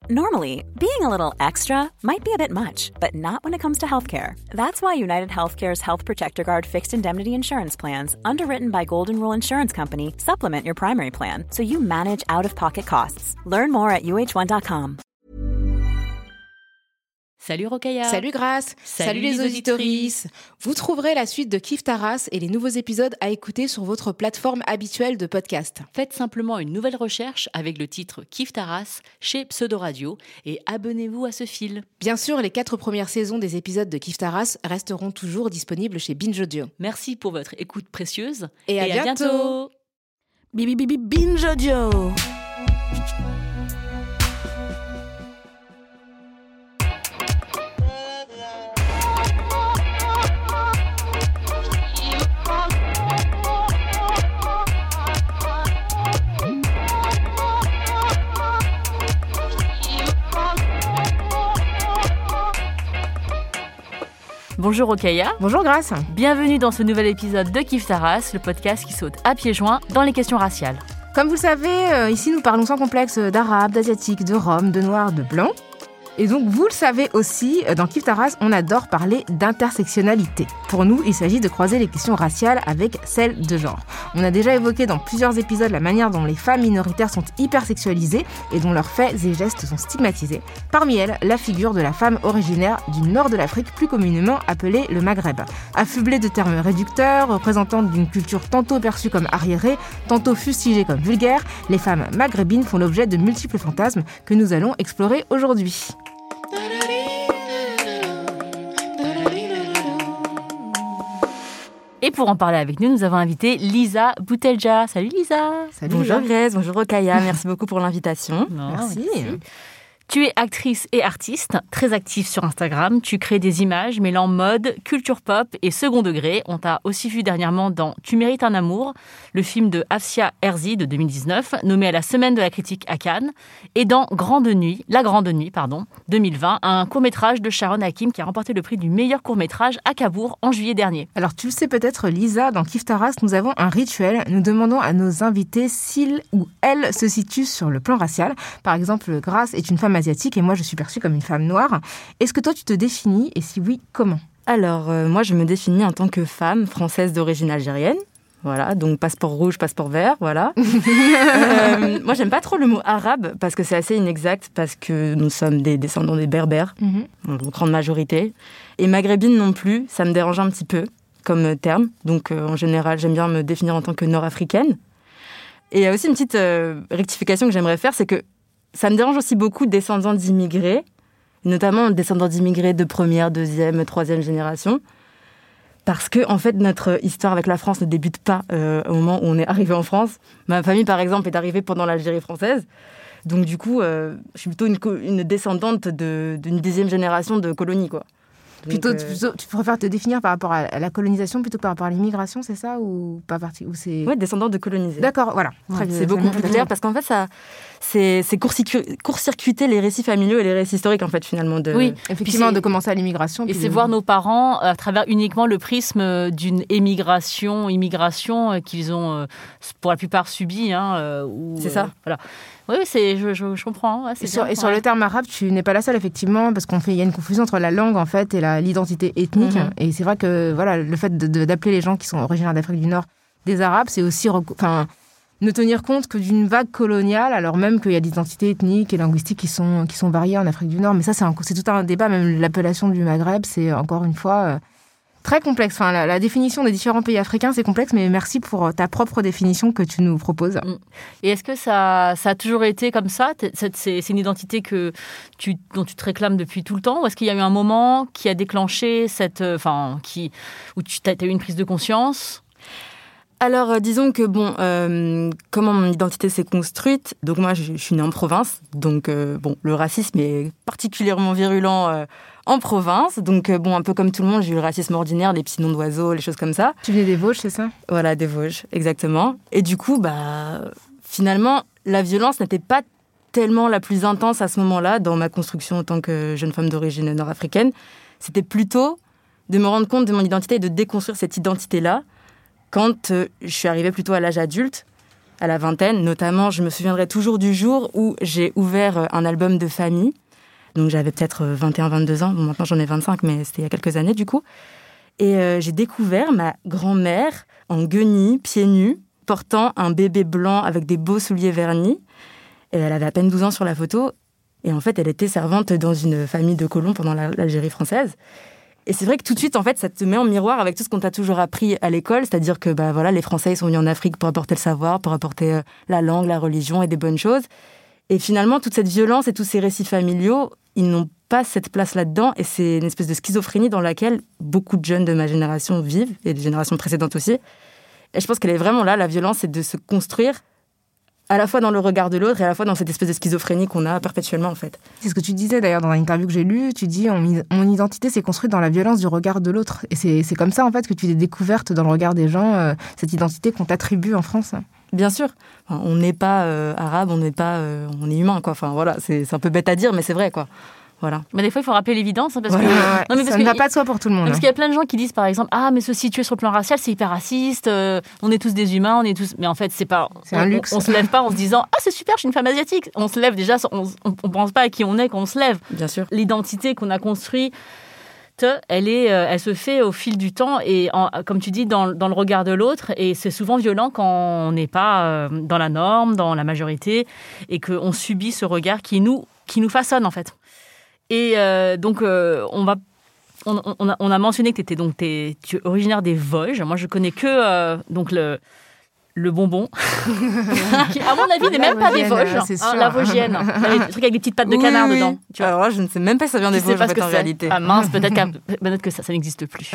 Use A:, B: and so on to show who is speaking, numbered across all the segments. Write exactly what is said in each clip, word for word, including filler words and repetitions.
A: Normally, being a little extra might be a bit much, but not when it comes to healthcare. That's why United Healthcare's Health Protector Guard fixed indemnity insurance plans, underwritten by Golden Rule Insurance Company, supplement your primary plan so you manage out-of-pocket costs. Learn more at U H one dot com.
B: Salut Rokhaya.
C: Salut Grace.
B: Salut,
C: Salut les auditorices. Vous trouverez la suite de Kiffe ta race et les nouveaux épisodes à écouter sur votre plateforme habituelle de podcast.
B: Faites simplement une nouvelle recherche avec le titre Kiffe ta race chez Pseudo Radio et abonnez-vous à ce fil.
C: Bien sûr, les quatre premières saisons des épisodes de Kiffe ta race resteront toujours disponibles chez Binge Audio.
B: Merci pour votre écoute précieuse
C: et à
B: et
C: bientôt.
B: À bientôt.
C: Bibi bibi Binge Audio.
B: Bonjour Rokhaya.
C: Bonjour Grace.
B: Bienvenue dans ce nouvel épisode de Kiffe ta race, le podcast qui saute à pieds joints dans les questions raciales.
C: Comme vous le savez, euh, ici nous parlons sans complexe d'arabes, d'asiatiques, de roms, de noirs, de blancs. Et donc, vous le savez aussi, dans Kiffe ta race, on adore parler d'intersectionnalité. Pour nous, il s'agit de croiser les questions raciales avec celles de genre. On a déjà évoqué dans plusieurs épisodes la manière dont les femmes minoritaires sont hypersexualisées et dont leurs faits et gestes sont stigmatisés. Parmi elles, la figure de la femme originaire du nord de l'Afrique, plus communément appelée le Maghreb. Affublée de termes réducteurs, représentante d'une culture tantôt perçue comme arriérée, tantôt fustigée comme vulgaire, les femmes maghrébines font l'objet de multiples fantasmes que nous allons explorer aujourd'hui.
B: Et pour en parler avec nous, nous avons invité Lisa Boutelja. Salut Lisa.
C: Salut
D: Bonjour
C: Lisa.
D: Grace, bonjour Rokhaya, merci beaucoup pour l'invitation.
B: Non,
C: Merci.
B: merci. Tu es actrice et artiste, très active sur Instagram. Tu crées des images mêlant mode, culture pop et second degré. On t'a aussi vu dernièrement dans Tu mérites un amour, le film de Afsia Herzi de deux mille dix-neuf, nommé à la Semaine de la critique à Cannes, et dans Grande Nuit, La Grande Nuit, pardon, deux mille vingt, un court-métrage de Sharon Hakim qui a remporté le prix du meilleur court-métrage à Cabourg en juillet dernier.
C: Alors tu le sais peut-être Lisa, dans Kiffe ta race, nous avons un rituel. Nous demandons à nos invités s'ils ou elles se situent sur le plan racial. Par exemple, Grace est une femme asiatique et moi je suis perçue comme une femme noire. Est-ce que toi tu te définis et si oui, comment ?
D: Alors, euh, moi je me définis en tant que femme française d'origine algérienne. Voilà, donc passeport rouge, passeport vert, voilà. euh, moi j'aime pas trop le mot arabe parce que c'est assez inexact parce que nous sommes des descendants des berbères,
C: mm-hmm.
D: en grande majorité. Et maghrébine non plus, ça me dérange un petit peu comme terme. Donc euh, en général, j'aime bien me définir en tant que nord-africaine. Et il y a aussi une petite euh, rectification que j'aimerais faire, c'est que ça me dérange aussi beaucoup descendants d'immigrés, notamment descendants d'immigrés de première, deuxième, troisième génération. Parce que, en fait, notre histoire avec la France ne débute pas euh, au moment où on est arrivé en France. Ma famille, par exemple, est arrivée pendant l'Algérie française. Donc, du coup, euh, je suis plutôt une, co- une descendante de, d'une dixième génération de colonie, quoi. Donc,
C: Plutôt,
D: euh...
C: plutôt, tu préfères te définir par rapport à la colonisation plutôt que par rapport à l'immigration, c'est ça ou pas parti ou c'est...
D: Ouais, descendante de colonisés.
C: D'accord, voilà.
D: Ouais,
C: Très bien,
D: c'est beaucoup
C: ça
D: plus
C: m'a-
D: clair parce qu'en fait, ça, c'est, c'est court-circuiter, court-circuiter les récits familiaux et les récits historiques, en fait, finalement. De...
B: Oui.
C: Effectivement,
B: Puis
C: de
B: c'est-
C: commencer à l'immigration.
B: Et
C: puis
B: c'est
C: de-
B: voir nos parents à travers uniquement le prisme d'une émigration, immigration euh, qu'ils ont euh, pour la plupart subie. Hein, euh, ou,
D: C'est ça.
B: euh, voilà. Oui, c'est, je, je, je comprends. Ouais, c'est
C: Et sur,
B: bien,
C: et sur
B: ouais.
C: le terme arabe, tu n'es pas la seule, effectivement, parce qu'on fait, il y a une confusion entre la langue, en fait, et la, l'identité ethnique.
B: Mhm.
C: Et c'est vrai que, voilà, le fait de, de- d'appeler les gens qui sont originaires d'Afrique du Nord des Arabes, c'est aussi, reco- enfin, ne tenir compte que d'une vague coloniale, alors même qu'il y a des identités ethniques et linguistiques qui sont, qui sont variées en Afrique du Nord. Mais ça, c'est, un, c'est tout un débat. Même l'appellation du Maghreb, c'est encore une fois euh, très complexe. Enfin, la, la définition des différents pays africains, c'est complexe, mais merci pour ta propre définition que tu nous proposes.
B: Et est-ce que ça, ça a toujours été comme ça ? C'est, c'est, c'est une identité que tu, dont tu te réclames depuis tout le temps ? Ou est-ce qu'il y a eu un moment qui a déclenché cette, enfin, qui, où tu as eu une prise de conscience ?
D: Alors, euh, disons que, bon, euh, comment mon identité s'est construite. Donc, moi, je, je suis née en province. Donc, euh, bon, le racisme est particulièrement virulent euh, en province. Donc, euh, bon, un peu comme tout le monde, j'ai eu le racisme ordinaire, les petits noms d'oiseaux, les choses comme ça.
C: Tu venais des Vosges, c'est ça ?
D: Voilà, des Vosges, exactement. Et du coup, bah, finalement, la violence n'était pas tellement la plus intense à ce moment-là, dans ma construction en tant que jeune femme d'origine nord-africaine. C'était plutôt de me rendre compte de mon identité et de déconstruire cette identité-là quand euh, je suis arrivée plutôt à l'âge adulte. à la vingtaine. Notamment, je me souviendrai toujours du jour où j'ai ouvert un album de famille. Donc j'avais peut-être vingt et un vingt-deux ans. Bon, maintenant j'en ai vingt-cinq, mais c'était il y a quelques années du coup. Et euh, j'ai découvert ma grand-mère en guenilles, pieds nus, portant un bébé blanc avec des beaux souliers vernis. Et elle avait à peine douze ans sur la photo. Et en fait, elle était servante dans une famille de colons pendant la, l'Algérie française. Et c'est vrai que tout de suite, en fait, ça te met en miroir avec tout ce qu'on t'a toujours appris à l'école, c'est-à-dire que bah, voilà, les Français ils sont venus en Afrique pour apporter le savoir, pour apporter euh, la langue, la religion et des bonnes choses. Et finalement, toute cette violence et tous ces récits familiaux, ils n'ont pas cette place là-dedans. Et c'est une espèce de schizophrénie dans laquelle beaucoup de jeunes de ma génération vivent, et des générations précédentes aussi. Et je pense qu'elle est vraiment là, la violence, c'est de se construire à la fois dans le regard de l'autre et à la fois dans cette espèce de schizophrénie qu'on a perpétuellement, en fait.
C: C'est ce que tu disais d'ailleurs dans l'interview que j'ai lue. Tu dis mon, mon identité s'est construite dans la violence du regard de l'autre. Et c'est, c'est comme ça, en fait, que tu t'es découverte dans le regard des gens, euh, cette identité qu'on t'attribue en France.
D: Bien sûr. Enfin, on n'est pas euh, arabe, on n'est pas, euh, on est humain, quoi. Enfin, voilà, c'est, c'est un peu bête à dire, mais c'est vrai, quoi. Voilà.
B: Mais des fois, il faut rappeler l'évidence. Hein, parce
C: ouais,
B: que...
C: ouais,
B: non, mais parce
C: ça
B: que...
C: ne va pas de soi pour tout le monde.
B: Parce
C: hein.
B: qu'il y a plein de gens qui disent, par exemple, ah, mais se situer sur le plan racial, c'est hyper raciste, euh, on est tous des humains, on est tous... Mais en fait, c'est pas...
C: C'est
B: on,
C: un luxe.
B: On, on se lève pas en se disant, ah, c'est super, je suis une femme asiatique. On se lève déjà, on, on, on pense pas à qui on est quand on se lève.
D: Bien sûr.
B: L'identité qu'on a construite, elle, est, elle se fait au fil du temps et, en, comme tu dis, dans, dans le regard de l'autre. Et c'est souvent violent quand on n'est pas dans la norme, dans la majorité, et qu'on subit ce regard qui nous, qui nous façonne, en fait. Et euh, donc, euh, on, va, on, on, a, on a mentionné que étais, donc, t'es, tu es originaire des Vosges. Moi, je connais que euh, donc le, le bonbon, qui, à mon avis, n'est même pas des Vosges. Hein, la Vosgienne. Le truc avec des petites pattes de canard
D: oui, oui.
B: dedans. Tu vois.
D: Alors là, je ne sais même pas si ça vient des Vosges, en, fait, en réalité.
B: Ah mince, peut-être, peut-être que ça, ça n'existe plus.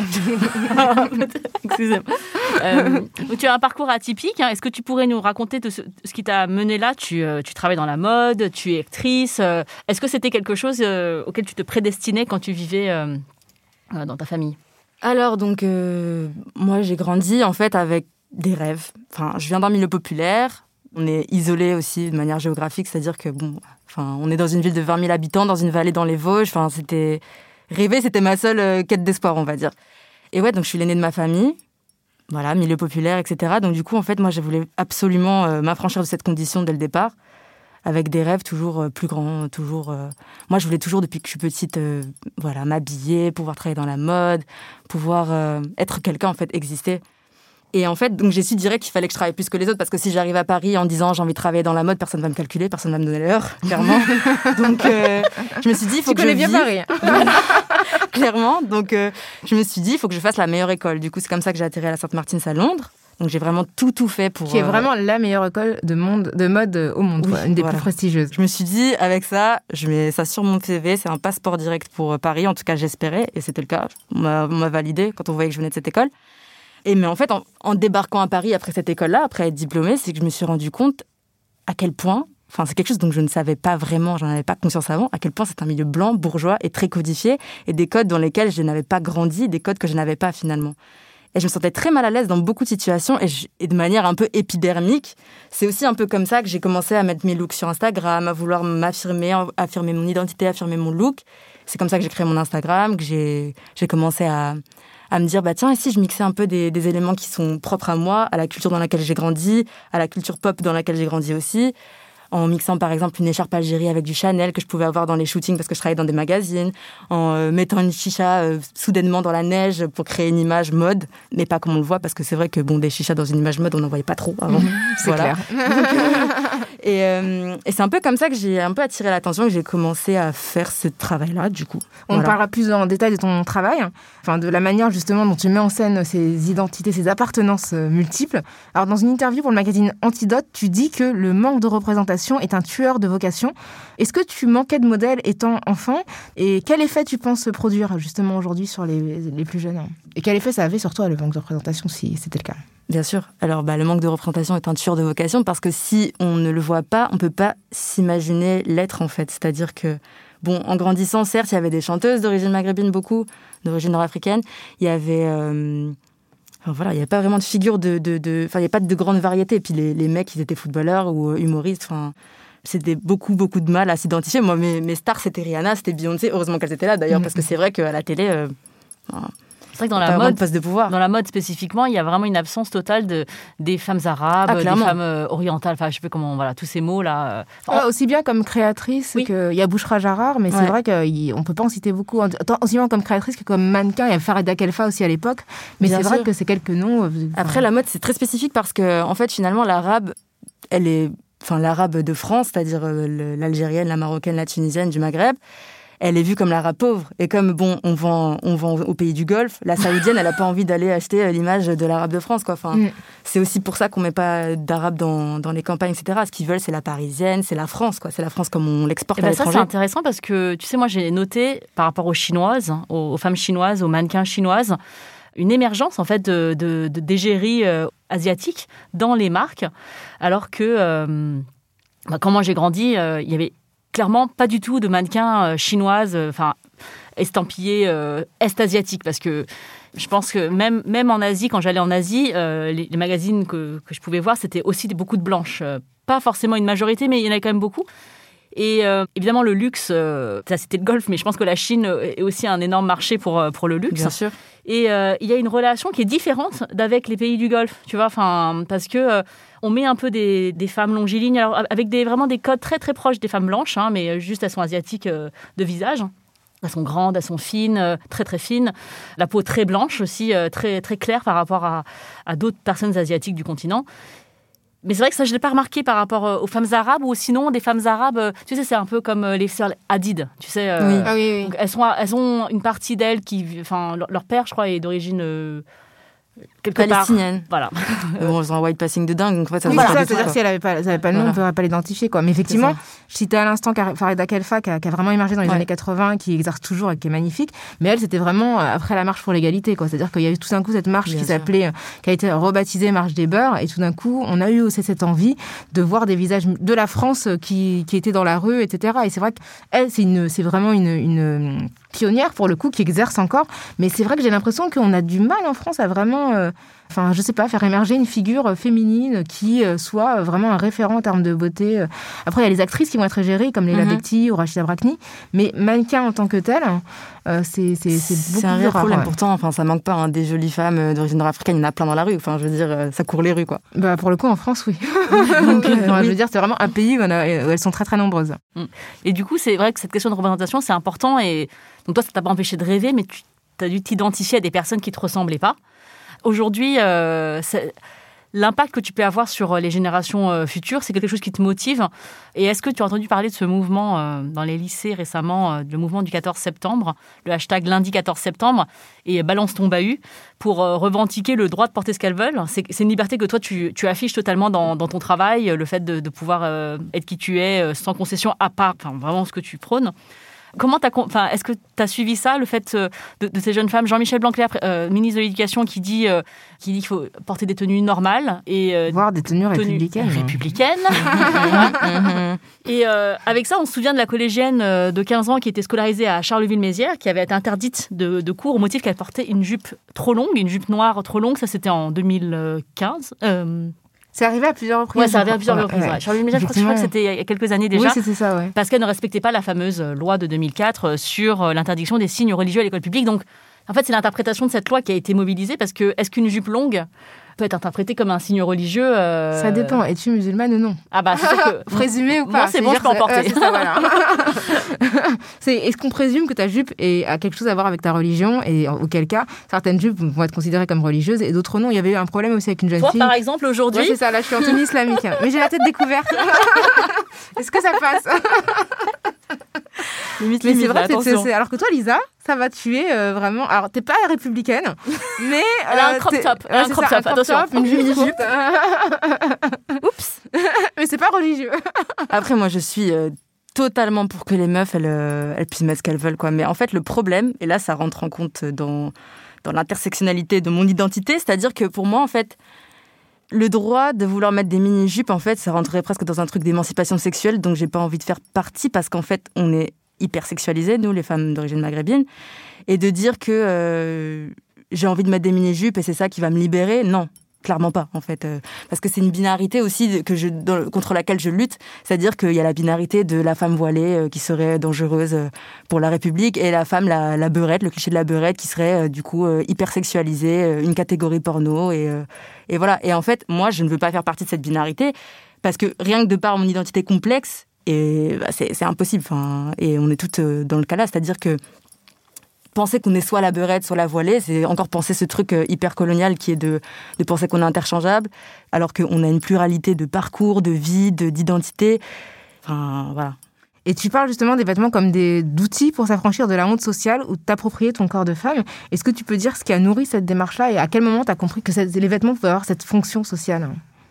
B: Excusez-moi. Euh, donc, tu as un parcours atypique. Hein. Est-ce que tu pourrais nous raconter de ce, ce qui t'a mené là ? tu, euh, tu travailles dans la mode, tu es actrice. Euh, est-ce que c'était quelque chose euh, auquel tu te prédestinais quand tu vivais euh, euh, dans ta famille ?
D: Alors, donc, euh, moi, j'ai grandi, en fait, avec des rêves. Enfin, je viens d'un milieu populaire. On est isolé aussi de manière géographique, c'est-à-dire que, bon, enfin, on est dans une ville de vingt mille habitants, dans une vallée dans les Vosges. Enfin, c'était... Rêver, c'était ma seule euh, quête d'espoir, on va dire. Et ouais, donc, je suis l'aînée de ma famille. Voilà, milieu populaire, et cetera. Donc, du coup, en fait, moi, je voulais absolument euh, m'affranchir de cette condition dès le départ, avec des rêves toujours euh, plus grands, toujours... Euh... Moi, je voulais toujours, depuis que je suis petite, euh, voilà, m'habiller, pouvoir travailler dans la mode, pouvoir euh, être quelqu'un, en fait, exister. Et en fait, donc j'ai su direct qu'il fallait que je travaille plus que les autres, parce que si j'arrive à Paris en disant j'ai envie de travailler dans la mode, personne ne va me calculer, personne ne va me donner l'heure, clairement. Donc euh, je me suis dit, il faut
C: tu
D: que je
C: connais bien
D: vive.
C: Paris.
D: Clairement. Donc euh, je me suis dit, il faut que je fasse la meilleure école. Du coup, c'est comme ça que j'ai atterri à la Saint-Martin's à Londres. Donc j'ai vraiment tout, tout fait pour...
C: Qui est vraiment la meilleure école de, monde, de mode au monde,
D: oui,
C: quoi, une des
D: voilà.
C: plus prestigieuses.
D: Je me suis dit, avec ça, je mets ça sur mon C V, c'est un passeport direct pour Paris, en tout cas j'espérais, et c'était le cas. On m'a, on m'a validé quand on voyait que je venais de cette école. Et mais en fait, en, en débarquant à Paris après cette école-là, après être diplômée, c'est que je me suis rendu compte à quel point, enfin c'est quelque chose dont je ne savais pas vraiment, j'en avais pas conscience avant, à quel point c'est un milieu blanc, bourgeois et très codifié, et des codes dans lesquels je n'avais pas grandi, des codes que je n'avais pas finalement. Et je me sentais très mal à l'aise dans beaucoup de situations, et, je, et de manière un peu épidermique. C'est aussi un peu comme ça que j'ai commencé à mettre mes looks sur Instagram, à vouloir m'affirmer, affirmer mon identité, affirmer mon look. C'est comme ça que j'ai créé mon Instagram, que j'ai, j'ai commencé à... à me dire, bah tiens, ici, je mixais un peu des, des éléments qui sont propres à moi, à la culture dans laquelle j'ai grandi, à la culture pop dans laquelle j'ai grandi aussi, en mixant par exemple une écharpe Algérie avec du Chanel que je pouvais avoir dans les shootings parce que je travaillais dans des magazines, en euh, mettant une chicha euh, soudainement dans la neige pour créer une image mode, mais pas comme on le voit, parce que c'est vrai que bon, des chichas dans une image mode, on n'en voyait pas trop avant.
C: Mmh, c'est
D: voilà.
C: clair.
D: Donc, euh, et, euh, et c'est un peu comme ça que j'ai un peu attiré l'attention, que j'ai commencé à faire ce travail-là, du coup.
C: On
D: voilà.
C: parlera plus en détail de ton travail, enfin de la manière justement dont tu mets en scène ces identités, ces appartenances multiples. Alors dans une interview pour le magazine Antidote, tu dis que le manque de représentation est un tueur de vocation. Est-ce que tu manquais de modèles étant enfant ? Et quel effet tu penses se produire justement aujourd'hui sur les, les plus jeunes ? Et quel effet ça avait sur toi, le manque de représentation, si c'était le cas ?
D: Bien sûr. Alors, bah, le manque de représentation est un tueur de vocation parce que si on ne le voit pas, on ne peut pas s'imaginer l'être, en fait. C'est-à-dire que, bon, en grandissant, certes, il y avait des chanteuses d'origine maghrébine, beaucoup, d'origine nord-africaine. Il y avait... Euh... Enfin, voilà, il n'y avait pas vraiment de figure de... de, de... Enfin, il n'y avait pas de grande variété. Et puis, les, les mecs, ils étaient footballeurs ou humoristes. Enfin, c'était beaucoup, beaucoup de mal à s'identifier. Moi, mes, mes stars, c'était Rihanna, c'était Beyoncé. Heureusement qu'elles étaient là, d'ailleurs, mmh. parce que c'est vrai qu'à la télé... Euh... Enfin,
B: C'est vrai que dans
D: pas
B: la
D: vraiment
B: mode,
D: de poste de pouvoir.
B: dans la mode spécifiquement, il y a vraiment une absence totale de des femmes arabes,
D: Ah,
B: des
D: clairement.
B: femmes euh, orientales. Enfin, je sais pas comment. Voilà, tous ces mots là. euh,
C: Ouais, aussi bien comme créatrice
B: Oui.
C: qu'il y a Bouchra Jarrar, mais c'est
D: Ouais.
C: vrai qu'on ne peut pas en citer beaucoup. Tant aussi bien comme créatrice que comme mannequin. Il y a Farida Khelfa aussi à l'époque. Mais
D: Bien
C: c'est vrai
D: sûr.
C: que c'est quelques noms. euh,
D: Après,
C: enfin,
D: la mode, c'est très spécifique parce que, en fait, finalement, l'arabe, elle est, enfin, l'arabe de France, c'est-à-dire euh, le- l'algérienne, la marocaine, la tunisienne, du Maghreb, elle est vue comme l'arabe pauvre. Et comme, bon, on vend, on vend au pays du Golfe, la saoudienne, elle n'a pas envie d'aller acheter euh, l'image de l'arabe de France, quoi. Enfin,
C: Mm.
D: c'est aussi pour ça qu'on met pas d'arabe dans, dans les campagnes, et cetera. Ce qu'ils veulent, c'est la parisienne, c'est la France, quoi. C'est la France comme on l'exporte
B: Eh
D: à
B: ben ça, c'est
D: l'étranger.
B: intéressant parce que, tu sais, moi, j'ai noté par rapport aux chinoises, aux, aux femmes chinoises, aux mannequins chinoises, une émergence, en fait, de, de, de- d'égérie euh, asiatique dans les marques, alors que, euh, bah, quand moi j'ai grandi, euh, il y avait clairement pas du tout de mannequins euh, chinoises, euh, enfin, estampillées euh, est-asiatiques, parce que je pense que même, même en Asie, quand j'allais en Asie, euh, les, les magazines que, que je pouvais voir, c'était aussi des- beaucoup de blanches. Euh, pas forcément une majorité, mais il y en avait quand même beaucoup. Et euh, évidemment, le luxe, euh, ça c'était le golf, mais je pense que la Chine est aussi un énorme marché pour, euh, pour le luxe.
D: Bien sûr.
B: Et euh, il y a une relation qui est différente d'avec les pays du Golfe, tu vois, enfin, parce que euh, on met un peu des, des femmes longilignes, alors, avec des, vraiment des codes très très proches des femmes blanches, hein, mais juste elles sont asiatiques euh, de visage. Elles sont grandes, elles sont fines, euh, très très fines. La peau très blanche aussi, euh, très, très claire par rapport à, à d'autres personnes asiatiques du continent. Mais c'est vrai que ça, je ne l'ai pas remarqué par rapport euh, aux femmes arabes, ou sinon des femmes arabes, euh, tu sais, c'est un peu comme euh, les sœurs Hadid, tu sais. euh,
D: Oui.
C: Ah oui, oui.
B: donc, elles, sont, elles ont une partie d'elles qui... Enfin, leur, leur père, je crois, est d'origine... euh, quelque part.
D: Palestinienne.
B: Voilà.
D: Bon, ils ont un white passing de dingue, donc en fait, ça
C: Oui,
D: se
C: c'est
D: voit
C: ça,
D: pas du tout,
C: c'est-à-dire
D: quoi.
C: si elle n'avait pas, elle avait pas le nom,
D: Voilà.
C: on ne pourrait pas l'identifier, quoi. Mais effectivement,
D: ça.
C: je citais à l'instant Car- Farida Khelfa, qui a, qui a vraiment émergé dans les
D: Ouais.
C: années quatre-vingts, qui exerce toujours et qui est magnifique. Mais elle, c'était vraiment euh, après la marche pour l'égalité, quoi. C'est-à-dire qu'il y a eu tout d'un coup cette marche
D: Bien
C: qui
D: sûr.
C: s'appelait, euh, qui a été rebaptisée Marche des Beurs, et tout d'un coup, on a eu aussi cette envie de voir des visages de la France qui, qui étaient dans la rue, et cetera. Et c'est vrai qu'elle, c'est une, c'est vraiment une, une pionnière pour le coup, qui exerce encore. Mais c'est vrai que j'ai l'impression qu'on a du mal en France à vraiment, euh, enfin, je sais pas, faire émerger une figure féminine qui euh, soit vraiment un référent en termes de beauté. Après, il y a les actrices qui vont être égérées, comme Leila
D: Mhm.
C: Bekti ou Rachida Brakni, mais mannequin en tant que tel, euh, c'est c'est c'est beaucoup
D: C'est un
C: plus
D: vrai
C: rare.
D: problème.
C: ouais.
D: Pourtant, enfin, ça manque pas hein, des jolies femmes euh, d'origine nord-africaine. Il y en a plein dans la rue. Enfin, je veux dire, euh, ça court les rues, quoi.
C: Bah, pour le coup, en France, oui. Donc, euh,
D: Oui.
C: je veux dire, c'est vraiment un pays où, on a- où elles sont très très nombreuses.
B: Et du coup, c'est vrai que cette question de représentation, c'est important. Et donc toi, ça t'a pas empêché de rêver, mais tu as dû t'identifier à des personnes qui te ressemblaient pas. Aujourd'hui, euh, c'est- l'impact que tu peux avoir sur les générations euh, futures, c'est quelque chose qui te motive. Et est-ce que tu as entendu parler de ce mouvement euh, dans les lycées récemment, euh, le mouvement du quatorze septembre, le hashtag lundi quatorze septembre, et balance ton bahut, pour euh, revendiquer le droit de porter ce qu'elles veulent. C'est, c'est une liberté que toi, tu, tu affiches totalement dans, dans ton travail, le fait de, de pouvoir euh, être qui tu es, euh, sans concession, à part enfin, vraiment ce que tu prônes. Comment t'as, con- enfin, est-ce que tu as suivi ça, le fait euh, de, de ces jeunes femmes, Jean-Michel Blanquer, euh, ministre de l'Éducation, qui dit, euh, qui dit qu'il faut porter des tenues normales et euh,
C: Voire des tenues
B: tenues
C: républicaines.
B: républicaines.
D: Mhm.
B: Et euh, avec ça, on se souvient de la collégienne euh, de quinze ans qui était scolarisée à Charleville-Mézières, qui avait été interdite de, de cours au motif qu'elle portait une jupe trop longue, une jupe noire trop longue. Ça, c'était en deux mille quinze. Euh,
C: C'est arrivé à plusieurs reprises.
B: ouais, ça arrivait à plusieurs
C: Ouais,
B: reprises.
C: ouais.
B: ouais. Charleville-Mézières, je crois, je crois que c'était il y a quelques années déjà.
C: Oui, c'était ça, ouais.
B: Parce qu'elle ne respectait pas la fameuse loi de deux mille quatre sur l'interdiction des signes religieux à l'école publique. Donc, en fait, c'est l'interprétation de cette loi qui a été mobilisée, parce que est-ce qu'une jupe longue peut être interprétée comme un signe religieux euh,
C: Ça dépend. Es-tu musulmane ou non?
B: Ah bah, c'est sûr que...
C: Présumé ou
B: Moi,
C: pas?
B: c'est bon, je peux en
C: C'est-à-dire,
B: porter.
C: euh, c'est ça, voilà. C'est, est-ce qu'on présume que ta jupe est- a quelque chose à voir avec ta religion? Et en- auquel cas, certaines jupes vont être considérées comme religieuses et d'autres non. Il y avait eu un problème aussi avec une jeune
B: Toi,
C: fille.
B: par exemple, aujourd'hui...
C: Ouais, c'est ça, là je suis en tenue islamique. Mais j'ai la tête découverte. Est-ce que ça passe?
B: Limite,
C: Mais
B: limite,
C: c'est vrai, que c'est-
B: attention.
C: c'est- alors que toi, Lisa, ça va tuer euh, vraiment. Alors, t'es pas républicaine, mais.
B: Elle a un
C: euh,
B: crop
C: t'es-
B: top, elle a
C: ouais,
B: un
C: c'est
B: crop
C: ça,
B: top, attention.
C: une mini jupe.
B: Oups.
C: Mais c'est pas religieux.
D: Après, moi, je suis euh, totalement pour que les meufs, elles, euh, elles puissent mettre ce qu'elles veulent, quoi. Mais en fait, le problème, et là, ça rentre en compte dans, dans l'intersectionnalité de mon identité, c'est-à-dire que pour moi, en fait, le droit de vouloir mettre des mini-jupes, en fait, ça rentrerait presque dans un truc d'émancipation sexuelle, donc j'ai pas envie de faire partie, parce qu'en fait, on est hyper sexualisées, nous, les femmes d'origine maghrébine, et de dire que euh, j'ai envie de mettre des mini-jupes et c'est ça qui va me libérer, non. Clairement pas, en fait. Euh, parce que c'est une binarité aussi que je, dans, contre laquelle je lutte. C'est-à-dire qu'il y a la binarité de la femme voilée euh, qui serait dangereuse euh, pour la République et la femme, la, la beurette, le cliché de la beurette qui serait euh, du coup euh, hyper sexualisée, euh, une catégorie porno. Et, euh, et voilà. Et en fait, moi, je ne veux pas faire partie de cette binarité parce que rien que de par mon identité complexe, et, bah, c'est, c'est impossible. Enfin, et on est toutes euh, dans le cas là. C'est-à-dire que penser qu'on est soit la beurette, soit la voilée, c'est encore penser ce truc hyper colonial qui est de, de penser qu'on est interchangeable, alors qu'on a une pluralité de parcours, de vie, de, d'identité. Enfin, voilà.
C: Et tu parles justement des vêtements comme des d'outils pour s'affranchir de la honte sociale ou t'approprier ton corps de femme. Est-ce que tu peux dire ce qui a nourri cette démarche-là et à quel moment tu as compris que cette, les vêtements pouvaient avoir cette fonction sociale ?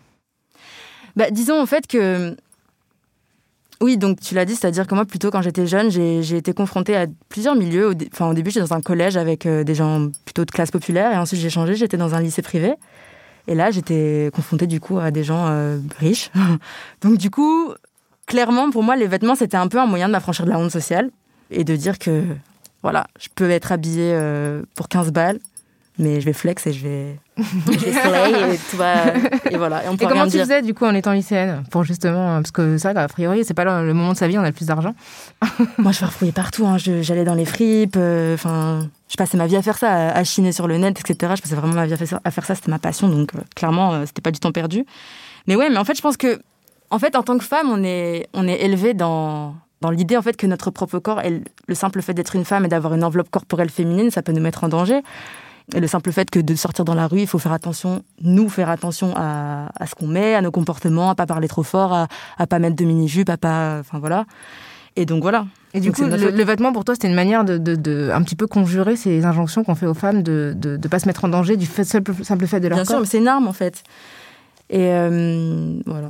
D: Bah, disons en fait que... Oui, donc tu l'as dit, c'est-à-dire que moi, plutôt quand j'étais jeune, j'ai, j'ai été confrontée à plusieurs milieux. Au, dé- enfin, au début, j'étais dans un collège avec euh, des gens plutôt de classe populaire, et ensuite j'ai changé, j'étais dans un lycée privé. Et là, j'étais confrontée du coup à des gens euh, riches. Donc du coup, clairement, pour moi, les vêtements, c'était un peu un moyen de m'affranchir de la honte sociale et de dire que, voilà, je peux être habillée euh, pour quinze balles, mais je vais flex et je vais, je vais slay et tout va, et voilà. Et, on peut
C: et comment
D: rien
C: tu
D: dire.
C: faisais du coup en étant lycéenne pour justement, parce que c'est vrai qu'a priori c'est pas le, le moment de sa vie où on a le plus d'argent.
D: Moi, je farfouillais partout. Hein. Je, j'allais dans les fripes. Enfin, euh, je passais ma vie à faire ça, à, à chiner sur le net, et cetera. Je passais vraiment ma vie à faire ça. À faire ça c'était ma passion, donc euh, clairement, euh, c'était pas du temps perdu. Mais ouais, mais en fait, je pense que, en fait, en tant que femme, on est, on est élevé dans dans l'idée en fait que notre propre corps, et le simple fait d'être une femme et d'avoir une enveloppe corporelle féminine, ça peut nous mettre en danger. Et le simple fait que de sortir dans la rue, il faut faire attention, nous faire attention à, à ce qu'on met, à nos comportements, à pas parler trop fort, à, à pas mettre de mini-jupe, à pas, enfin voilà. Et donc voilà.
C: Et du
D: donc,
C: coup, le, le vêtement pour toi, c'était une manière de, de, de un petit peu conjurer ces injonctions qu'on fait aux femmes de de, de pas se mettre en danger du fait, simple, simple fait de leur
D: Bien
C: corps.
D: sûr, mais c'est une arme en fait. Et euh, voilà.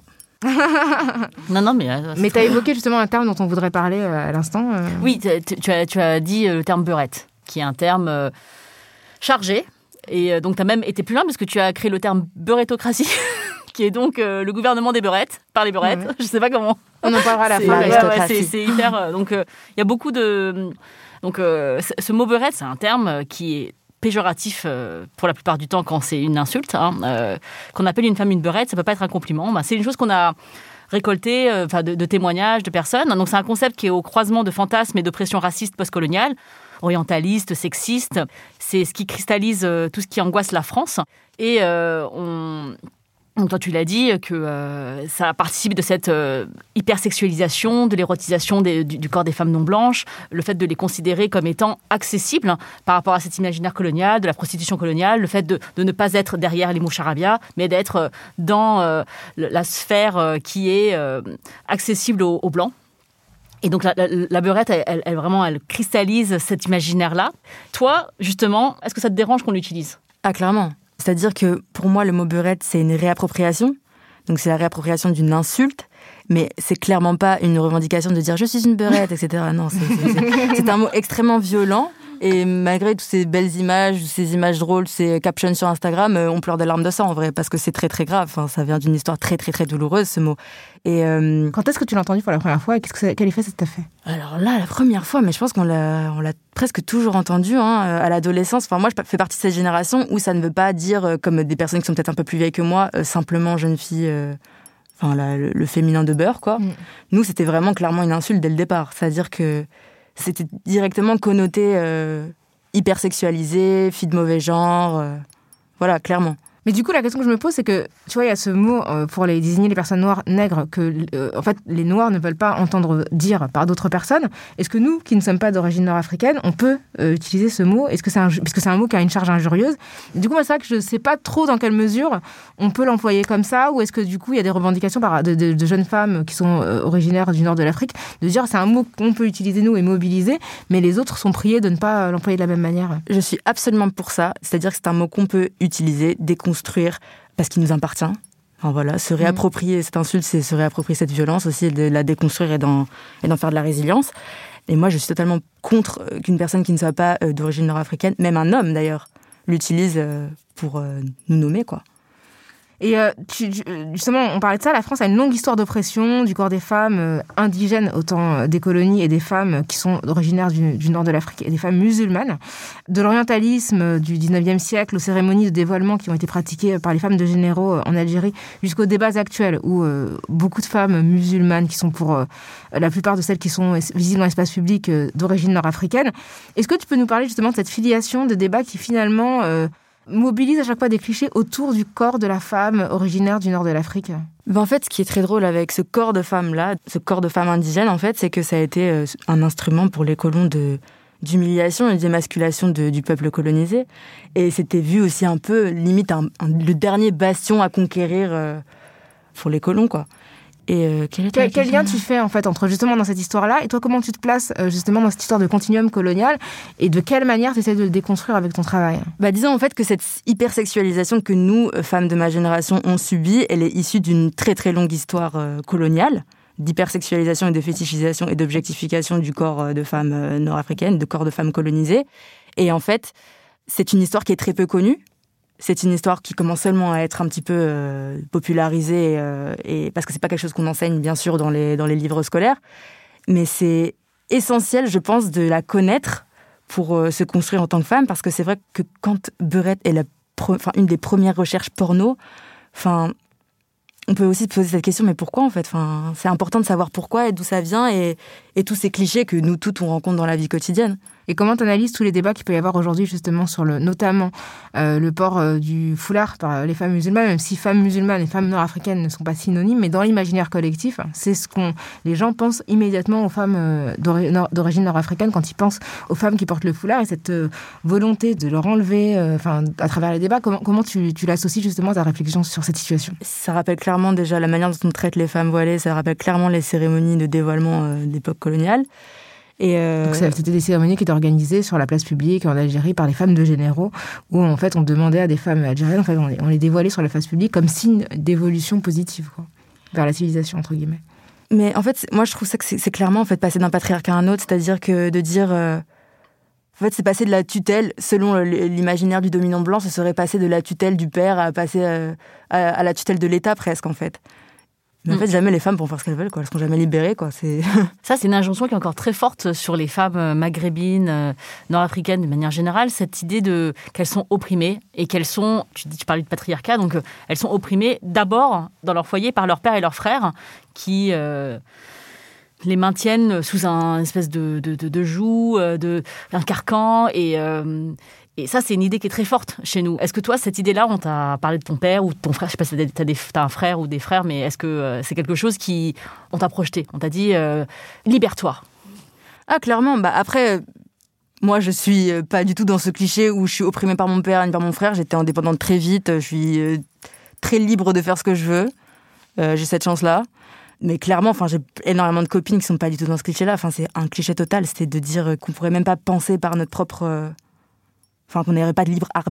B: Non, non, mais... Euh,
C: mais tu as évoqué justement un terme dont on voudrait parler euh, à l'instant. Euh...
B: Oui, tu, tu, as, tu as dit le terme beurette, qui est un terme euh, chargé. Et euh, donc, tu as même été plus loin parce que tu as créé le terme beurettocratie, qui est donc euh, le gouvernement des beurettes, par les beurettes. Ouais. Je sais pas comment.
C: On en parlera à la
B: c'est,
C: fin.
B: Ouais, ouais, c'est, c'est hyper... Euh, donc, il euh, y a beaucoup de... Donc, euh, ce mot beurette, c'est un terme qui est péjoratif euh, pour la plupart du temps quand c'est une insulte. Hein, euh, qu'on appelle une femme une beurette, ça peut pas être un compliment. Ben, c'est une chose qu'on a récoltée euh, de, de témoignages de personnes. Donc, c'est un concept qui est au croisement de fantasmes et d'oppressions racistes postcoloniales, orientalistes, sexistes. C'est ce qui cristallise euh, tout ce qui angoisse la France. Et euh, on... Donc toi, tu l'as dit, que euh, ça participe de cette euh, hypersexualisation, de l'érotisation des, du, du corps des femmes non blanches, le fait de les considérer comme étant accessibles hein, par rapport à cet imaginaire colonial, de la prostitution coloniale, le fait de, de ne pas être derrière les moucharabia, mais d'être euh, dans euh, la sphère euh, qui est euh, accessible aux, aux blancs. Et donc la, la, la beurette, elle, elle, elle, vraiment, elle cristallise cet imaginaire-là. Toi, justement, est-ce que ça te dérange qu'on l'utilise ?
D: Ah, clairement. C'est-à-dire que pour moi, le mot beurette, c'est une réappropriation. Donc c'est la réappropriation d'une insulte, mais c'est clairement pas une revendication de dire je suis une beurette, et cetera. Non, c'est, c'est, c'est, c'est un mot extrêmement violent. Et malgré toutes ces belles images, ces images drôles, ces captions sur Instagram, on pleure des larmes de sang en vrai, parce que c'est très très grave. Enfin, ça vient d'une histoire très très très douloureuse, ce mot. Et euh...
C: quand est-ce que tu l'as entendu pour la première fois et qu'est-ce que ça, quel effet ça t'a fait ?
D: Alors là, la première fois, mais je pense qu'on l'a, on l'a presque toujours entendu hein, à l'adolescence. Enfin, moi, je fais partie de cette génération où ça ne veut pas dire, comme des personnes qui sont peut-être un peu plus vieilles que moi, euh, simplement jeune fille. Euh... Enfin, la, le, le féminin de beurre, quoi. Mm. Nous, c'était vraiment clairement une insulte dès le départ. C'est-à-dire que c'était directement connoté euh, hypersexualisé, fille de mauvais genre. Euh, voilà, clairement.
C: Mais du coup, la question que je me pose, c'est que, tu vois, il y a ce mot euh, pour les désigner les personnes noires nègres que, euh, en fait, les noirs ne veulent pas entendre dire par d'autres personnes. Est-ce que nous, qui ne sommes pas d'origine nord-africaine, on peut euh, utiliser ce mot ? Est-ce que c'est un, puisque c'est un mot qui a une charge injurieuse. Et du coup, moi, c'est vrai que je ne sais pas trop dans quelle mesure on peut l'employer comme ça, ou est-ce que, du coup, il y a des revendications par, de, de, de jeunes femmes qui sont euh, originaires du nord de l'Afrique, de dire c'est un mot qu'on peut utiliser, nous, et mobiliser, mais les autres sont priés de ne pas l'employer de la même manière.
D: Je suis absolument pour ça. C'est-à-dire que c'est un mot qu'on peut utiliser, déconstruire, construire parce qu'il nous appartient. Enfin, voilà, se réapproprier mmh. cette insulte, c'est se réapproprier cette violence aussi, de la déconstruire et d'en, et d'en faire de la résilience. Et moi, je suis totalement contre qu'une personne qui ne soit pas euh, d'origine nord-africaine, même un homme d'ailleurs, l'utilise euh, pour euh, nous nommer, quoi.
C: Et euh, tu, tu, justement, on parlait de ça, la France a une longue histoire d'oppression du corps des femmes euh, indigènes au temps des colonies et des femmes qui sont originaires du, du nord de l'Afrique et des femmes musulmanes. De l'orientalisme du dix-neuvième siècle aux cérémonies de dévoilement qui ont été pratiquées par les femmes de généraux en Algérie jusqu'aux débats actuels où euh, beaucoup de femmes musulmanes qui sont pour euh, la plupart de celles qui sont visibles dans l'espace public euh, d'origine nord-africaine. Est-ce que tu peux nous parler justement de cette filiation de débat qui finalement... Euh, mobilise à chaque fois des clichés autour du corps de la femme originaire du nord de l'Afrique?
D: Ben en fait, ce qui est très drôle avec ce corps de femme-là, ce corps de femme indigène, en fait, c'est que ça a été un instrument pour les colons de, d'humiliation et d'émasculation de, du peuple colonisé. Et c'était vu aussi un peu, limite, un, un, le dernier bastion à conquérir euh, pour les colons, quoi. Et euh, quel, est
C: quel, quel lien tu fais en fait entre justement dans cette histoire-là et toi comment tu te places euh, justement dans cette histoire de continuum colonial et de quelle manière tu essaies de le déconstruire avec ton travail?
D: Bah disons en fait que cette hypersexualisation que nous, femmes de ma génération, on subit, elle est issue d'une très très longue histoire euh, coloniale d'hypersexualisation et de fétichisation et d'objectification du corps de femmes euh, nord-africaines, de corps de femmes colonisées. Et en fait, c'est une histoire qui est très peu connue. C'est une histoire qui commence seulement à être un petit peu euh, popularisée, euh, et, parce que c'est pas quelque chose qu'on enseigne, bien sûr, dans les, dans les livres scolaires. Mais c'est essentiel, je pense, de la connaître pour euh, se construire en tant que femme, parce que c'est vrai que quand Beurette est la pre- une des premières recherches porno, on peut aussi se poser cette question, mais pourquoi, en fait? Enfin, c'est important de savoir pourquoi et d'où ça vient, et, et tous ces clichés que nous toutes, on rencontre dans la vie quotidienne.
C: Et comment tu analyses tous les débats qu'il peut y avoir aujourd'hui justement sur le, notamment euh, le port euh, du foulard par les femmes musulmanes, même si femmes musulmanes et femmes nord-africaines ne sont pas synonymes, mais dans l'imaginaire collectif, c'est ce qu'on les gens pensent immédiatement aux femmes euh, d'ori- nord, d'origine nord-africaine quand ils pensent aux femmes qui portent le foulard, et cette euh, volonté de leur enlever, enfin, euh, à travers les débats, comment, comment tu, tu l'associes justement à ta réflexion sur cette situation?
D: Ça rappelle clairement déjà la manière dont on traite les femmes voilées, ça rappelle clairement les cérémonies de dévoilement euh, de l'époque coloniale. Et euh...
C: Donc c'était des cérémonies qui étaient organisées sur la place publique en Algérie par les femmes de généraux, où en fait on demandait à des femmes algériennes, en fait on les, on les dévoilait sur la place publique comme signe d'évolution positive, quoi, vers la civilisation entre guillemets.
D: Mais en fait, moi je trouve ça que c'est, c'est clairement en fait passer d'un patriarcat à un autre, c'est-à-dire que de dire, euh... en fait c'est passer de la tutelle, selon l'imaginaire du dominant blanc, ce serait passer de la tutelle du père à passer à, à, à la tutelle de l'État presque en fait. Mais en fait, jamais les femmes pourront faire ce qu'elles veulent, quoi. Elles seront jamais libérées, quoi. C'est...
B: Ça, c'est une injonction qui est encore très forte sur les femmes maghrébines, euh, nord-africaines de manière générale, cette idée de qu'elles sont opprimées et qu'elles sont, tu dis, tu parlais de patriarcat, donc euh, elles sont opprimées d'abord dans leur foyer par leur père et leurs frères qui euh, les maintiennent sous un espèce de, de, de, de joug, de, un carcan et... Euh, Et ça, c'est une idée qui est très forte chez nous. Est-ce que toi, cette idée-là, on t'a parlé de ton père ou de ton frère, je sais pas si t'as, des, t'as un frère ou des frères, mais est-ce que euh, c'est quelque chose qui... On t'a projeté, on t'a dit euh, « libère-toi ».
D: Ah, clairement. Bah, après, moi, je suis pas du tout dans ce cliché où je suis opprimée par mon père et par mon frère. J'étais indépendante très vite, je suis euh, très libre de faire ce que je veux. Euh, j'ai cette chance-là. Mais clairement, enfin, j'ai énormément de copines qui sont pas du tout dans ce cliché-là. Enfin, c'est un cliché total, c'était de dire qu'on pourrait même pas penser par notre propre... Euh... Enfin, qu'on n'aurait pas de libre arbitre.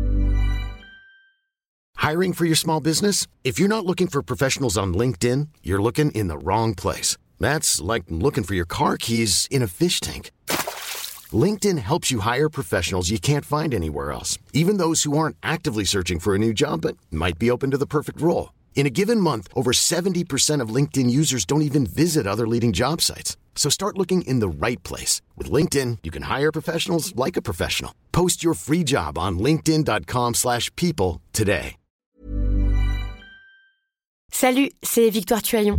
E: Hiring for your small business? If you're not looking for professionals on LinkedIn, you're looking in the wrong place. That's like looking for your car keys in a fish tank. LinkedIn helps you hire professionals you can't find anywhere else, even those who aren't actively searching for a new job but might be open to the perfect role. In a given month, over seventy percent of LinkedIn users don't even visit other leading job sites. So start looking in the right place. With LinkedIn, you can hire professionals like a professional. Post your free job on linkedin.com slash people today.
F: Salut, c'est Victoire Tuaillon.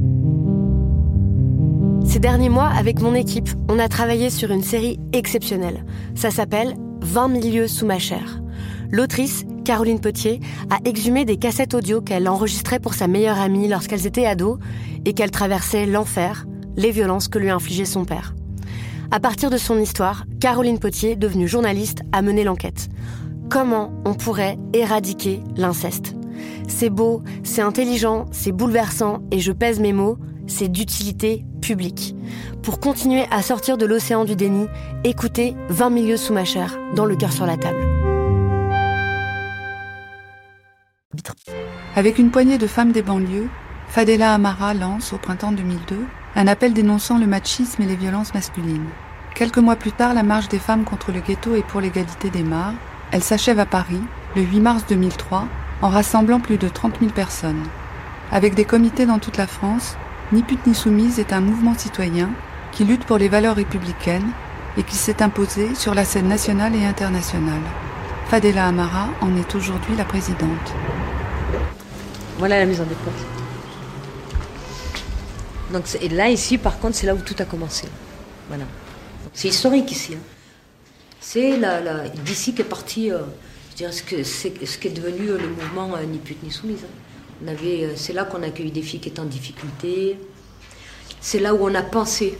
F: Ces derniers mois, avec mon équipe, on a travaillé sur une série exceptionnelle. Ça s'appelle vingt mille lieues sous ma chair. L'autrice, Caroline Potier, a exhumé des cassettes audio qu'elle enregistrait pour sa meilleure amie lorsqu'elles étaient ados et qu'elle traversait l'enfer, les violences que lui infligeait son père. À partir de son histoire, Caroline Potier, devenue journaliste, a mené l'enquête. Comment on pourrait éradiquer l'inceste ? C'est beau, c'est intelligent, c'est bouleversant et je pèse mes mots, c'est d'utilité publique. Pour continuer à sortir de l'océan du déni, écoutez vingt mille lieues sous ma chair, dans le cœur sur la table.
G: Avec une poignée de femmes des banlieues, Fadela Amara lance, au printemps deux mille deux, un appel dénonçant le machisme et les violences masculines. Quelques mois plus tard, la marche des femmes contre le ghetto et pour l'égalité des Mares, elle s'achève à Paris, le huit mars deux mille trois, en rassemblant plus de trente mille personnes. Avec des comités dans toute la France, Ni pute ni soumise est un mouvement citoyen qui lutte pour les valeurs républicaines et qui s'est imposé sur la scène nationale et internationale. Fadela Amara en est aujourd'hui la présidente.
H: Voilà la maison des portes. Donc, et là, ici, par contre, c'est là où tout a commencé. Voilà. Donc, c'est historique ici. Hein. C'est la, la, d'ici qu'est parti, euh, je dirais, ce, que, c'est, ce qui est devenu euh, le mouvement euh, Ni pute ni soumise. Hein. On avait, euh, c'est là qu'on a accueilli des filles qui étaient en difficulté. C'est là où on a pensé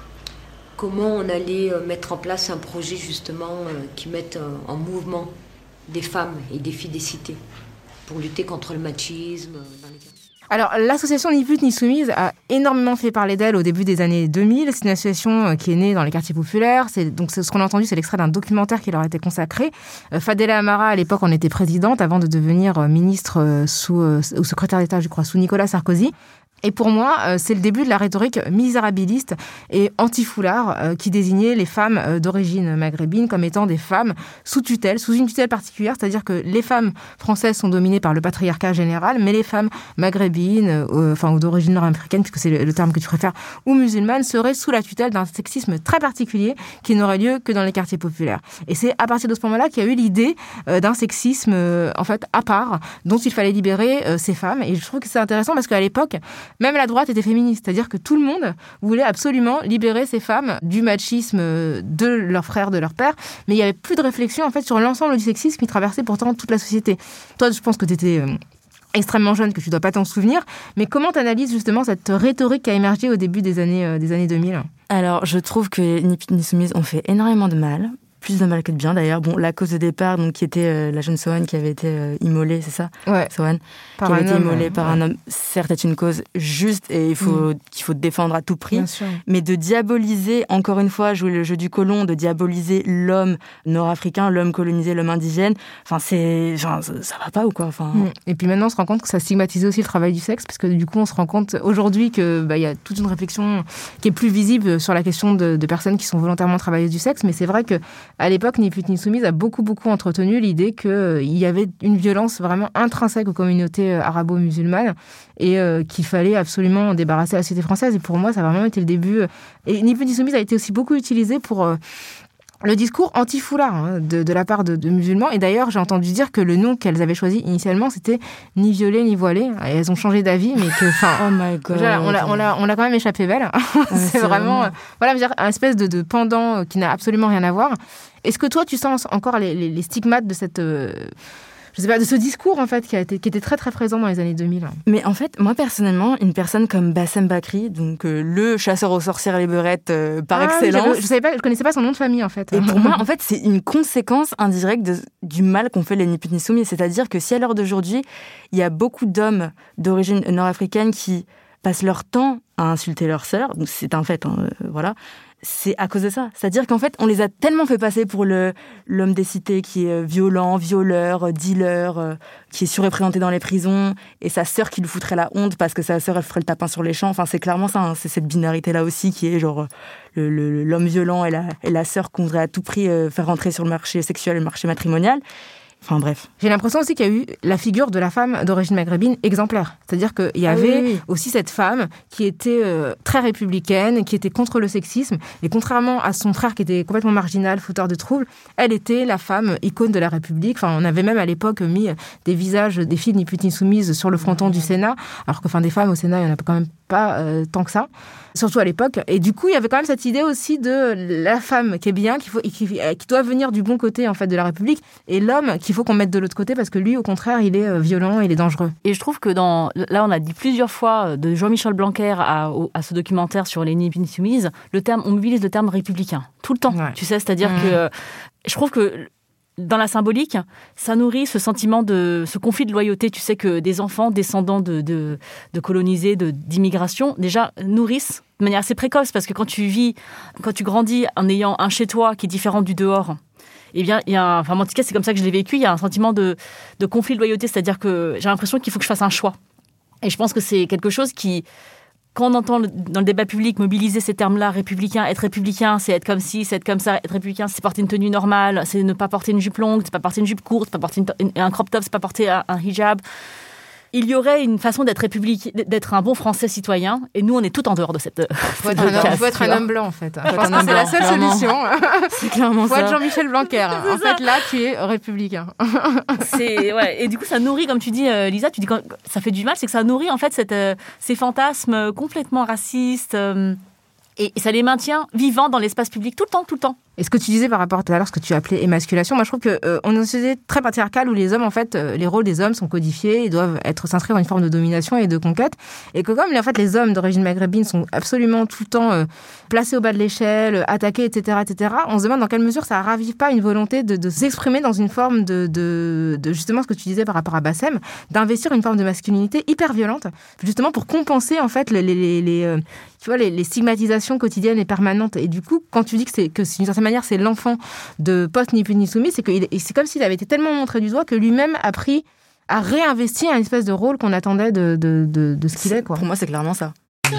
H: comment on allait euh, mettre en place un projet, justement, euh, qui mette euh, en mouvement des femmes et des filles des cités pour lutter contre le machisme euh, dans les quartiers.
C: Alors, l'association Ni pute ni soumise a énormément fait parler d'elle au début des années deux mille. C'est une association qui est née dans les quartiers populaires. C'est, donc, ce qu'on a entendu, c'est l'extrait d'un documentaire qui leur a été consacré. Euh, Fadela Amara, à l'époque, en était présidente avant de devenir ministre euh, sous, euh, ou secrétaire d'État, je crois, sous Nicolas Sarkozy. Et pour moi, euh, c'est le début de la rhétorique misérabiliste et anti-foulard euh, qui désignait les femmes euh, d'origine maghrébine comme étant des femmes sous tutelle, sous une tutelle particulière, c'est-à-dire que les femmes françaises sont dominées par le patriarcat général, mais les femmes maghrébines, euh, enfin ou d'origine nord-africaine, puisque c'est le, le terme que tu préfères, ou musulmanes, seraient sous la tutelle d'un sexisme très particulier qui n'aurait lieu que dans les quartiers populaires. Et c'est à partir de ce moment-là qu'il y a eu l'idée euh, d'un sexisme euh, en fait à part, dont il fallait libérer euh, ces femmes. Et je trouve que c'est intéressant parce qu'à l'époque, même la droite était féministe, c'est-à-dire que tout le monde voulait absolument libérer ces femmes du machisme de leurs frères, de leur père, mais il n'y avait plus de réflexion en fait sur l'ensemble du sexisme qui traversait pourtant toute la société. Toi, je pense que tu étais euh, extrêmement jeune, que tu ne dois pas t'en souvenir, mais comment tu analyses justement cette rhétorique qui a émergé au début des années, euh, des années deux mille ?
D: Alors, je trouve que Ni pute ni soumise ont fait énormément de mal. Plus de mal que de bien d'ailleurs. Bon, la cause de départ, donc qui était euh, la jeune Sohan qui avait été euh, immolée, c'est ça ?
C: Ouais.
D: Sohan,
C: par
D: qui avait été
C: homme,
D: immolée
C: euh,
D: par
C: ouais.
D: un homme. Certes, c'est une cause juste et il faut mm. qu'il faut défendre à tout prix. Mais de diaboliser, encore une fois, jouer le jeu du colon, de diaboliser l'homme nord-africain, l'homme colonisé, l'homme indigène. Enfin, c'est, enfin, ça, ça va pas ou quoi. Enfin.
C: Mm. Et puis maintenant, on se rend compte que ça stigmatisait aussi le travail du sexe, parce que du coup, on se rend compte aujourd'hui que bah, y a toute une réflexion qui est plus visible sur la question de, de personnes qui sont volontairement travailleuses du sexe. Mais c'est vrai que à l'époque, Ni pute ni soumise a beaucoup, beaucoup entretenu l'idée qu'il euh, y avait une violence vraiment intrinsèque aux communautés euh, arabo-musulmanes et euh, qu'il fallait absolument débarrasser la société française. Et pour moi, ça a vraiment été le début. Et Ni pute ni soumise a été aussi beaucoup utilisé pour euh, le discours anti-foulard hein, de, de la part de, de musulmans. Et d'ailleurs, j'ai entendu dire que le nom qu'elles avaient choisi initialement, c'était Ni violée, ni voilée. Et elles ont changé d'avis, mais que...
D: Oh my God.
C: Déjà, on, l'a, on, l'a, on l'a quand même échappé belle. Ah, c'est, c'est vraiment... Euh, voilà, je veux dire, un espèce de, de pendant qui n'a absolument rien à voir. Est-ce que toi, tu sens encore les, les, les stigmates de cette... Euh, je sais pas, de ce discours, en fait, qui, a été, qui était très, très présent dans les années deux mille.
D: Mais en fait, moi, personnellement, une personne comme Bassem Bakri, donc euh, le chasseur aux sorcières et les beurettes euh, par
C: ah,
D: excellence...
C: Je savais pas, je connaissais pas son nom de famille, en fait.
D: Et pour moi, en fait, c'est une conséquence indirecte de, du mal qu'ont fait les Ni pute ni soumis. C'est-à-dire que si à l'heure d'aujourd'hui, il y a beaucoup d'hommes d'origine nord-africaine qui passent leur temps à insulter leur sœur, donc c'est un fait, hein, euh, voilà... C'est à cause de ça. C'est-à-dire qu'en fait, on les a tellement fait passer pour le, l'homme des cités qui est violent, violeur, dealer, euh, qui est surreprésenté dans les prisons, et sa sœur qui lui foutrait la honte parce que sa sœur, elle ferait le tapin sur les champs. Enfin, c'est clairement ça. Hein. C'est cette binarité-là aussi qui est genre le, le, l'homme violent et la, et la sœur qu'on voudrait à tout prix euh, faire rentrer sur le marché sexuel et le marché matrimonial. Enfin bref.
C: J'ai l'impression aussi qu'il y a eu la figure de la femme d'origine maghrébine exemplaire. C'est-à-dire qu'il y avait ah oui, oui. aussi cette femme qui était euh, très républicaine, qui était contre le sexisme. Et contrairement à son frère qui était complètement marginal, fauteur de troubles, elle était la femme icône de la République. Enfin, on avait même à l'époque mis des visages des filles Ni pute ni soumises sur le fronton du Sénat. Alors que enfin, des femmes au Sénat, il n'y en a quand même pas euh, tant que ça. Surtout à l'époque. Et du coup, il y avait quand même cette idée aussi de la femme qui est bien, qu'il faut, qui, qui doit venir du bon côté en fait de la République, et l'homme qu'il faut qu'on mette de l'autre côté parce que lui, au contraire, il est violent, il est dangereux.
B: Et je trouve que dans, là, on a dit plusieurs fois de Jean-Michel Blanquer à, à ce documentaire sur les Ni pute ni soumises, le terme, on mobilise le terme républicain tout le temps. Ouais. Tu sais, c'est-à-dire mmh. que je trouve que dans la symbolique, ça nourrit ce sentiment de ce conflit de loyauté. Tu sais que des enfants descendants de, de, de colonisés, de, d'immigration, déjà nourrissent de manière assez précoce, parce que quand tu vis, quand tu grandis en ayant un chez toi qui est différent du dehors, eh bien, il y a un, enfin, en tout cas, c'est comme ça que je l'ai vécu, il y a un sentiment de, de conflit de loyauté, c'est-à-dire que j'ai l'impression qu'il faut que je fasse un choix. Et je pense que c'est quelque chose qui, quand on entend le, dans le débat public mobiliser ces termes-là, républicain, être républicain, c'est être comme ci, c'est être comme ça, être républicain, c'est porter une tenue normale, c'est ne pas porter une jupe longue, c'est pas porter une jupe courte, c'est pas porter une, un crop top, c'est pas porter un, un hijab. Il y aurait une façon d'être républicain, d'être un bon Français citoyen, et nous, on est tout en dehors de cette.
C: Il faut être, un, faut être un homme blanc, en fait. Je pense que c'est la seule
D: clairement.
C: solution.
D: C'est clairement
C: faut
D: ça.
C: Faut être Jean-Michel Blanquer. En ça. fait, là, tu es républicain.
B: C'est ouais. Et du coup, ça nourrit, comme tu dis, euh, Lisa, tu dis quand ça fait du mal, c'est que ça nourrit en fait cette, euh, ces fantasmes complètement racistes. Euh, et, et ça les maintient vivants dans l'espace public tout le temps, tout le temps.
C: Et ce que tu disais par rapport tout à l'heure, ce que tu appelais émasculation, moi je trouve qu'on euh, est dans une société très patriarcale où les hommes, en fait, euh, les rôles des hommes sont codifiés, ils doivent être s'inscrire dans une forme de domination et de conquête. Et que comme en fait, les hommes d'origine maghrébine sont absolument tout le temps euh, placés au bas de l'échelle, attaqués, et cetera, et cetera, on se demande dans quelle mesure ça ravive pas une volonté de, de s'exprimer dans une forme de, de, de justement ce que tu disais par rapport à Bassem, d'investir une forme de masculinité hyper violente, justement pour compenser en fait les, les, les, les euh, tu vois, les, les stigmatisations quotidiennes et permanentes. Et du coup, quand tu dis que c'est que c'est une certaine manière, c'est l'enfant de post ni puni ni soumis, c'est que il, c'est comme s'il avait été tellement montré du doigt que lui-même a pris à réinvestir un espèce de rôle qu'on attendait de, de, de, de ce qu'il est, quoi.
D: Pour moi, c'est clairement ça.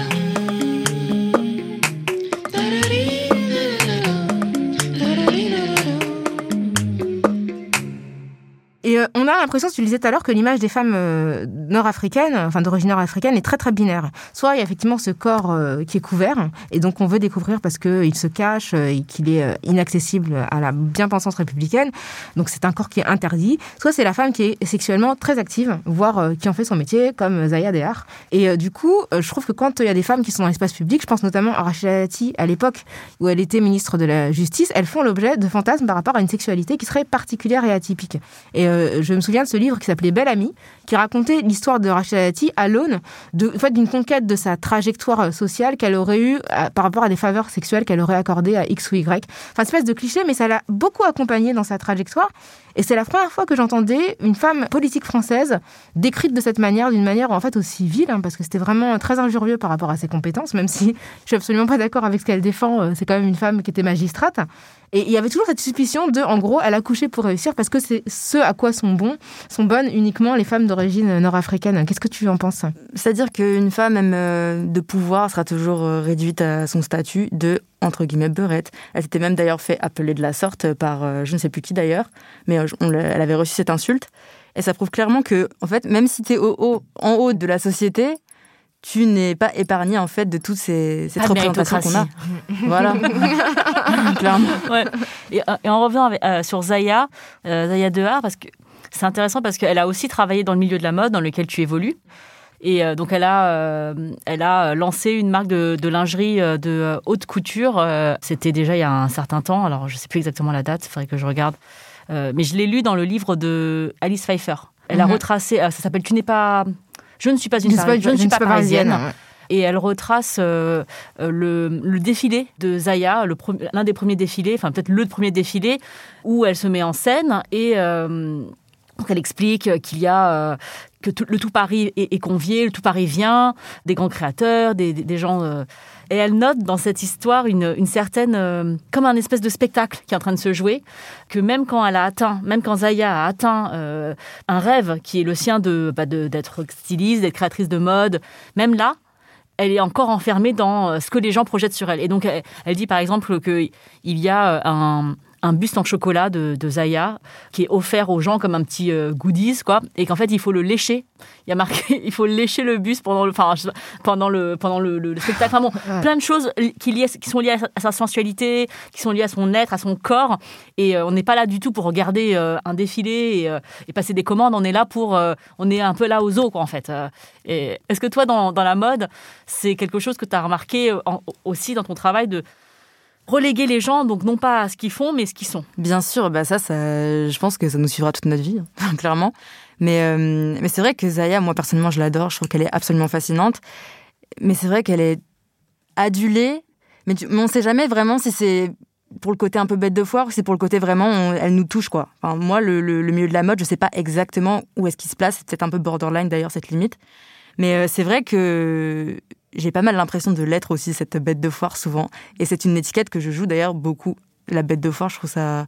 C: Et euh, on a l'impression, tu le disais tout à l'heure, que l'image des femmes euh, nord-africaines, enfin d'origine nord-africaine, est très très binaire. Soit il y a effectivement ce corps euh, qui est couvert, et donc on veut découvrir parce qu'il se cache euh, et qu'il est euh, inaccessible à la bien-pensance républicaine, donc c'est un corps qui est interdit. Soit c'est la femme qui est sexuellement très active, voire euh, qui en fait son métier, comme Zaya Dehar. Et euh, du coup, euh, je trouve que quand il y a des femmes qui sont dans l'espace public, je pense notamment à Rachida Dati, à l'époque où elle était ministre de la Justice, elles font l'objet de fantasmes par rapport à une sexualité qui serait particulière et atypique. Et Euh, je me souviens de ce livre qui s'appelait Belle Amie, qui racontait l'histoire de Rachida Dati à l'aune de, en fait, d'une conquête de sa trajectoire sociale qu'elle aurait eue à, par rapport à des faveurs sexuelles qu'elle aurait accordées à X ou Y. Enfin, espèce de cliché, mais ça l'a beaucoup accompagnée dans sa trajectoire. Et c'est la première fois que j'entendais une femme politique française décrite de cette manière, d'une manière en fait aussi vile, hein, parce que c'était vraiment très injurieux par rapport à ses compétences, même si je suis absolument pas d'accord avec ce qu'elle défend. C'est quand même une femme qui était magistrate. Et il y avait toujours cette suspicion de, en gros, elle a couché pour réussir, parce que c'est ce à quoi sont bons, sont bonnes uniquement les femmes d'origine nord-africaine. Qu'est-ce que tu en penses ?
D: C'est-à-dire qu'une femme, même de pouvoir, sera toujours réduite à son statut de, entre guillemets, beurette. Elle s'était même d'ailleurs fait appeler de la sorte par euh, je ne sais plus qui d'ailleurs, mais euh, on elle avait reçu cette insulte. Et ça prouve clairement que, en fait, même si tu es au haut, en haut de la société, tu n'es pas épargné en fait de toutes ces, ces représentations qu'on a. Voilà, clairement.
B: Ouais. Et, et on revient avec, euh, sur Zaya, euh, Zaya Dehar, parce que c'est intéressant parce qu'elle a aussi travaillé dans le milieu de la mode dans lequel tu évolues. Et euh, donc elle a, euh, elle a lancé une marque de, de lingerie euh, de euh, haute couture. Euh, c'était déjà il y a un certain temps. Alors je ne sais plus exactement la date. Il faudrait que je regarde. Euh, mais je l'ai lu dans le livre de Alice Pfeiffer. Elle mm-hmm. a retracé. Euh, ça s'appelle Tu n'es pas. Je ne suis pas une parisienne. Je ne suis pas parisienne. parisienne ouais. Et elle retrace euh, le, le défilé de Zaya, le pre- l'un des premiers défilés, enfin peut-être le premier défilé, où elle se met en scène et euh, donc elle explique qu'il y a euh, que tout, le tout Paris est, est convié, le tout Paris vient, des grands créateurs, des, des, des gens. Euh, et elle note dans cette histoire une, une certaine, euh, comme un espèce de spectacle qui est en train de se jouer, que même quand elle a atteint, même quand Zaya a atteint euh, un rêve qui est le sien de, bah de d'être styliste, d'être créatrice de mode, même là, elle est encore enfermée dans ce que les gens projettent sur elle. Et donc, elle, elle dit par exemple qu'il y a un, un buste en chocolat de, de Zaya qui est offert aux gens comme un petit euh, goodies, quoi, et qu'en fait, il faut le lécher. Il y a marqué, il faut lécher le buste pendant le, enfin, pendant le, pendant le, le, le spectacle. Enfin bon, ouais. Plein de choses qui, liées, qui sont liées à sa, à sa sensualité, qui sont liées à son être, à son corps. Et euh, on n'est pas là du tout pour regarder euh, un défilé et, euh, et passer des commandes. On est là pour, euh, on est un peu là aux os, quoi, en fait. Et est-ce que toi, dans, dans la mode, c'est quelque chose que tu as remarqué en, aussi dans ton travail de reléguer les gens, donc non pas à ce qu'ils font, mais ce qu'ils sont?
D: Bien sûr, bah ça, ça, je pense que ça nous suivra toute notre vie, hein, clairement. Mais, euh, mais c'est vrai que Zaya, moi personnellement, je l'adore, je trouve qu'elle est absolument fascinante. Mais c'est vrai qu'elle est adulée, mais, tu, mais on ne sait jamais vraiment si c'est pour le côté un peu bête de foire ou si c'est pour le côté vraiment, on, elle nous touche, quoi. Enfin, moi, le, le, le milieu de la mode, je ne sais pas exactement où est-ce qu'il se place, c'est peut-être un peu borderline d'ailleurs, cette limite. Mais euh, c'est vrai que j'ai pas mal l'impression de l'être aussi, cette bête de foire, souvent. Et c'est une étiquette que je joue d'ailleurs beaucoup. La bête de foire, je trouve ça...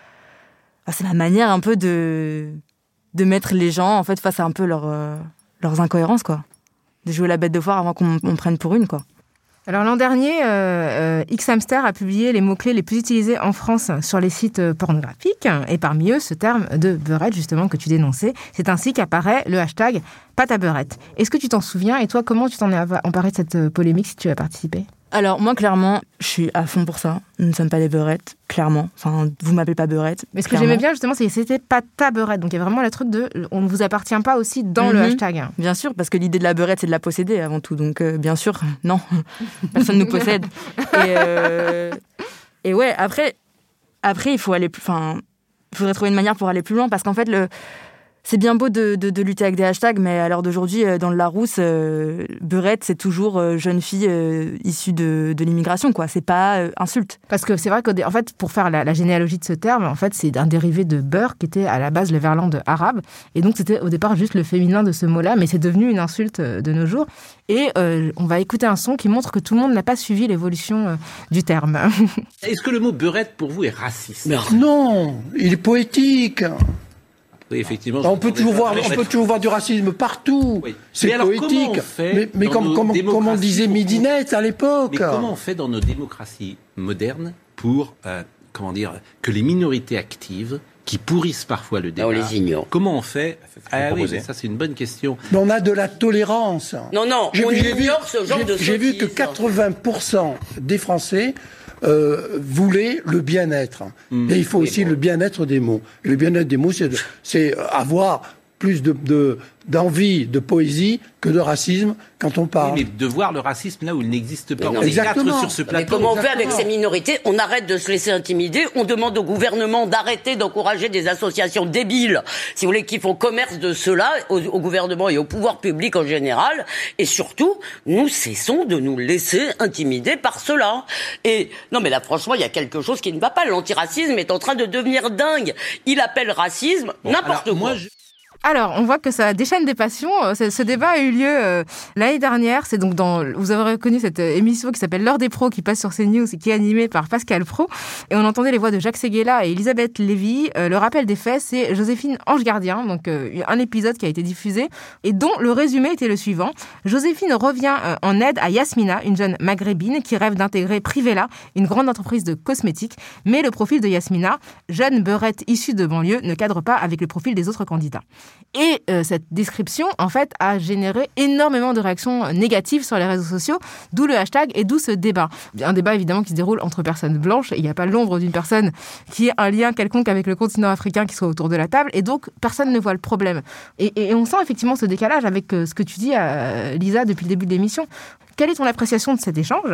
D: Enfin, c'est ma manière un peu de... de mettre les gens en fait, face à un peu leur, euh, leurs incohérences, quoi. de jouer la bête de foire avant qu'on me prenne pour une, quoi.
C: Alors l'an dernier, euh, euh, X-Hamster a publié les mots-clés les plus utilisés en France sur les sites euh, pornographiques. Et parmi eux, ce terme de beurette, justement, que tu dénonçais. C'est ainsi qu'apparaît le hashtag pâte à beurette. Est-ce que tu t'en souviens? Et toi, comment tu t'en es emparé de cette polémique si tu as participé?
D: Alors moi, clairement, je suis à fond pour ça. Nous ne sommes pas des beurettes, clairement. Enfin, vous m'appelez pas beurette.
C: Mais ce que j'aimais bien, justement, c'est que c'était pas ta beurette. Donc il y a vraiment le truc de on ne vous appartient pas aussi dans mm-hmm. le hashtag.
D: Bien sûr, parce que l'idée de la beurette, c'est de la posséder avant tout. Donc euh, bien sûr, non, personne ne nous possède. Et, euh... Et ouais, après, après, il faut aller plus... Enfin, il faudrait trouver une manière pour aller plus loin, parce qu'en fait, le... c'est bien beau de, de, de lutter avec des hashtags, mais à l'heure d'aujourd'hui, dans le Larousse, euh, beurette, c'est toujours euh, jeune fille euh, issue de, de l'immigration, quoi. C'est pas euh, insulte.
C: Parce que c'est vrai qu'en fait, pour faire la, la généalogie de ce terme, en fait, c'est un dérivé de beurre qui était à la base le verlan arabe. Et donc, c'était au départ juste le féminin de ce mot-là, mais c'est devenu une insulte de nos jours. Et euh, on va écouter un son qui montre que tout le monde n'a pas suivi l'évolution euh, du terme.
I: Est-ce que le mot beurette, pour vous, est raciste?
J: Non, il est poétique.
I: Oui, effectivement.
J: On peut toujours voir, on peut toujours voir du racisme partout. Oui. C'est
I: alors,
J: poétique. Mais, mais comme, comme, comme on disait Midinette à l'époque.
I: Mais comment on fait dans nos démocraties modernes pour, euh, comment dire, que les minorités actives, qui pourrissent parfois le débat,
K: on les ignore.
I: Comment on fait? Ah oui, mais ça c'est une bonne question.
J: Mais on a de la tolérance.
K: Non, non,
J: j'ai
K: on
J: vu,
K: ignore
J: vu,
K: ce genre
J: j'ai,
K: de
J: J'ai vu que quatre-vingts pour cent des Français Euh, voulait le bien-être. Mmh. Et il faut aussi bon. le bien-être des mots. Et le bien-être des mots, c'est, de, c'est avoir plus de, de, d'envie, de poésie que de racisme quand on parle.
I: Oui, mais de voir le racisme là où il n'existe pas.
K: Non,
I: on est quatre sur ce plateau.
K: Mais comment on fait
I: Exactement.
K: avec ces minorités? On arrête de se laisser intimider, on demande au gouvernement d'arrêter d'encourager des associations débiles, si vous voulez, qui font commerce de cela, au, au gouvernement et au pouvoir public en général, et surtout, nous cessons de nous laisser intimider par cela. Et, non mais là, franchement, il y a quelque chose qui ne va pas. L'antiracisme est en train de devenir dingue. Il appelle racisme bon, n'importe alors, quoi. Moi, je...
C: Alors, on voit que ça déchaîne des passions. Ce débat a eu lieu euh, l'année dernière. C'est donc dans, vous avez reconnu cette émission qui s'appelle L'heure des pros, qui passe sur CNews et qui est animée par Pascal Praud. Et on entendait les voix de Jacques Séguéla et Elisabeth Lévy. Euh, le rappel des faits, c'est Joséphine Ange Gardien, donc euh, un épisode qui a été diffusé et dont le résumé était le suivant. Joséphine revient euh, en aide à Yasmina, une jeune maghrébine qui rêve d'intégrer Privella, une grande entreprise de cosmétiques. Mais le profil de Yasmina, jeune beurette issue de banlieue, ne cadre pas avec le profil des autres candidats. Et euh, cette description, en fait, a généré énormément de réactions négatives sur les réseaux sociaux, d'où le hashtag et d'où ce débat. Un débat, évidemment, qui se déroule entre personnes blanches. Il n'y a pas l'ombre d'une personne qui ait un lien quelconque avec le continent africain qui soit autour de la table. Et donc, personne ne voit le problème. Et, et on sent effectivement ce décalage avec euh, ce que tu dis, à Lisa, depuis le début de l'émission. Quelle est ton appréciation de cet échange?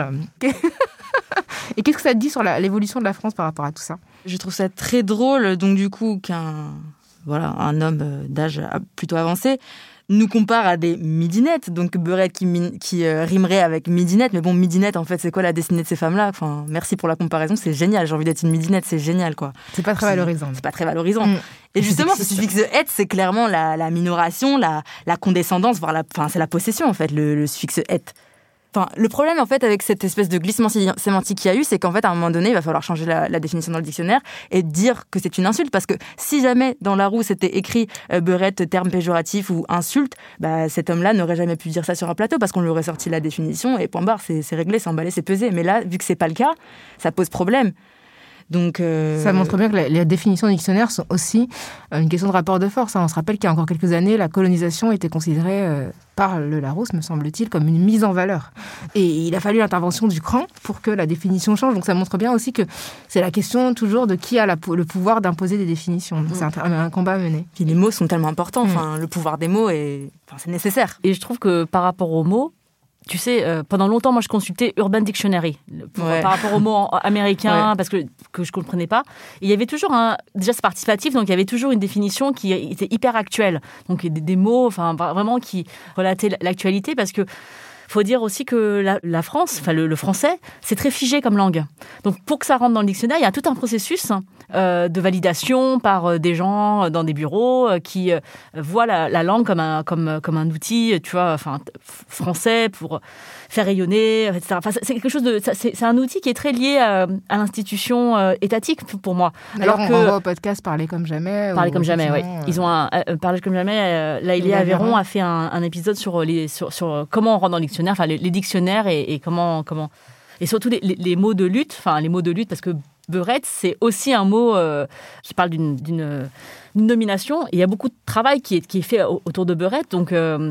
C: Et qu'est-ce que ça te dit sur la, l'évolution de la France par rapport à tout ça?
D: Je trouve ça très drôle, donc du coup, qu'un... voilà, un homme d'âge plutôt avancé, nous compare à des midinettes, donc beurette qui, qui euh, rimerait avec midinette. Mais bon, midinette, en fait, c'est quoi la destinée de ces femmes-là? Enfin, merci pour la comparaison, c'est génial. J'ai envie d'être une midinette, c'est génial, quoi.
C: C'est pas très valorisant.
D: C'est, c'est pas très valorisant. Mmh. Et justement, ce suffixe de être, c'est clairement la, la minoration, la, la condescendance, voire la, enfin, c'est la possession, en fait, le, le suffixe être. Enfin, le problème, en fait, avec cette espèce de glissement sémantique qu'il y a eu, c'est qu'en fait, à un moment donné, il va falloir changer la, la définition dans le dictionnaire et dire que c'est une insulte. Parce que si jamais, dans la roue, c'était écrit euh, beurette, terme péjoratif ou insulte, bah, cet homme-là n'aurait jamais pu dire ça sur un plateau parce qu'on lui aurait sorti la définition et point barre, c'est, c'est réglé, c'est emballé, c'est pesé. Mais là, vu que c'est pas le cas, ça pose problème. Donc, euh...
C: ça montre bien que les, les définitions du dictionnaire sont aussi une question de rapport de force. Hein. On se rappelle qu'il y a encore quelques années, la colonisation était considérée euh, par le Larousse, me semble-t-il, comme une mise en valeur. Et il a fallu l'intervention du cran pour que la définition change. Donc ça montre bien aussi que c'est la question toujours de qui a la, le pouvoir d'imposer des définitions. Donc, mmh. C'est un, un combat à mener.
D: Puis les mots sont tellement importants. Mmh. Enfin, le pouvoir des mots, est, enfin, c'est nécessaire.
B: Et je trouve que par rapport aux mots, tu sais, euh, pendant longtemps, moi, je consultais Urban Dictionary pour, ouais. par rapport aux mots américains, ouais. parce que, que je ne comprenais pas. Et il y avait toujours un... Déjà, c'est participatif, donc il y avait toujours une définition qui était hyper actuelle. Donc, des, des mots, enfin, vraiment qui relataient l'actualité, parce que faut dire aussi que la, la France, enfin le, le français, c'est très figé comme langue. Donc pour que ça rentre dans le dictionnaire, il y a tout un processus euh, de validation par euh, des gens dans des bureaux euh, qui euh, voient la, la langue comme un, comme, comme un outil, tu vois, enfin français pour faire rayonner, et cetera. Enfin, c'est quelque chose de, c'est, c'est un outil qui est très lié à, à l'institution euh, étatique pour moi.
C: Alors,
B: Alors
C: on
B: que
C: renvoie au podcast Parler comme jamais.
B: Parler comme jamais, oui.
C: Euh...
B: Ils ont un euh, Parler comme jamais. Euh, Laïlia Aveyron a fait un, un épisode sur les sur, sur comment on rentre dans le dictionnaire, enfin les, les dictionnaires et, et comment comment et surtout les, les, les mots de lutte, enfin les mots de lutte parce que beurette c'est aussi un mot euh, qui parle d'une, d'une d'une domination et il y a beaucoup de travail qui est qui est fait autour de beurette donc. Euh,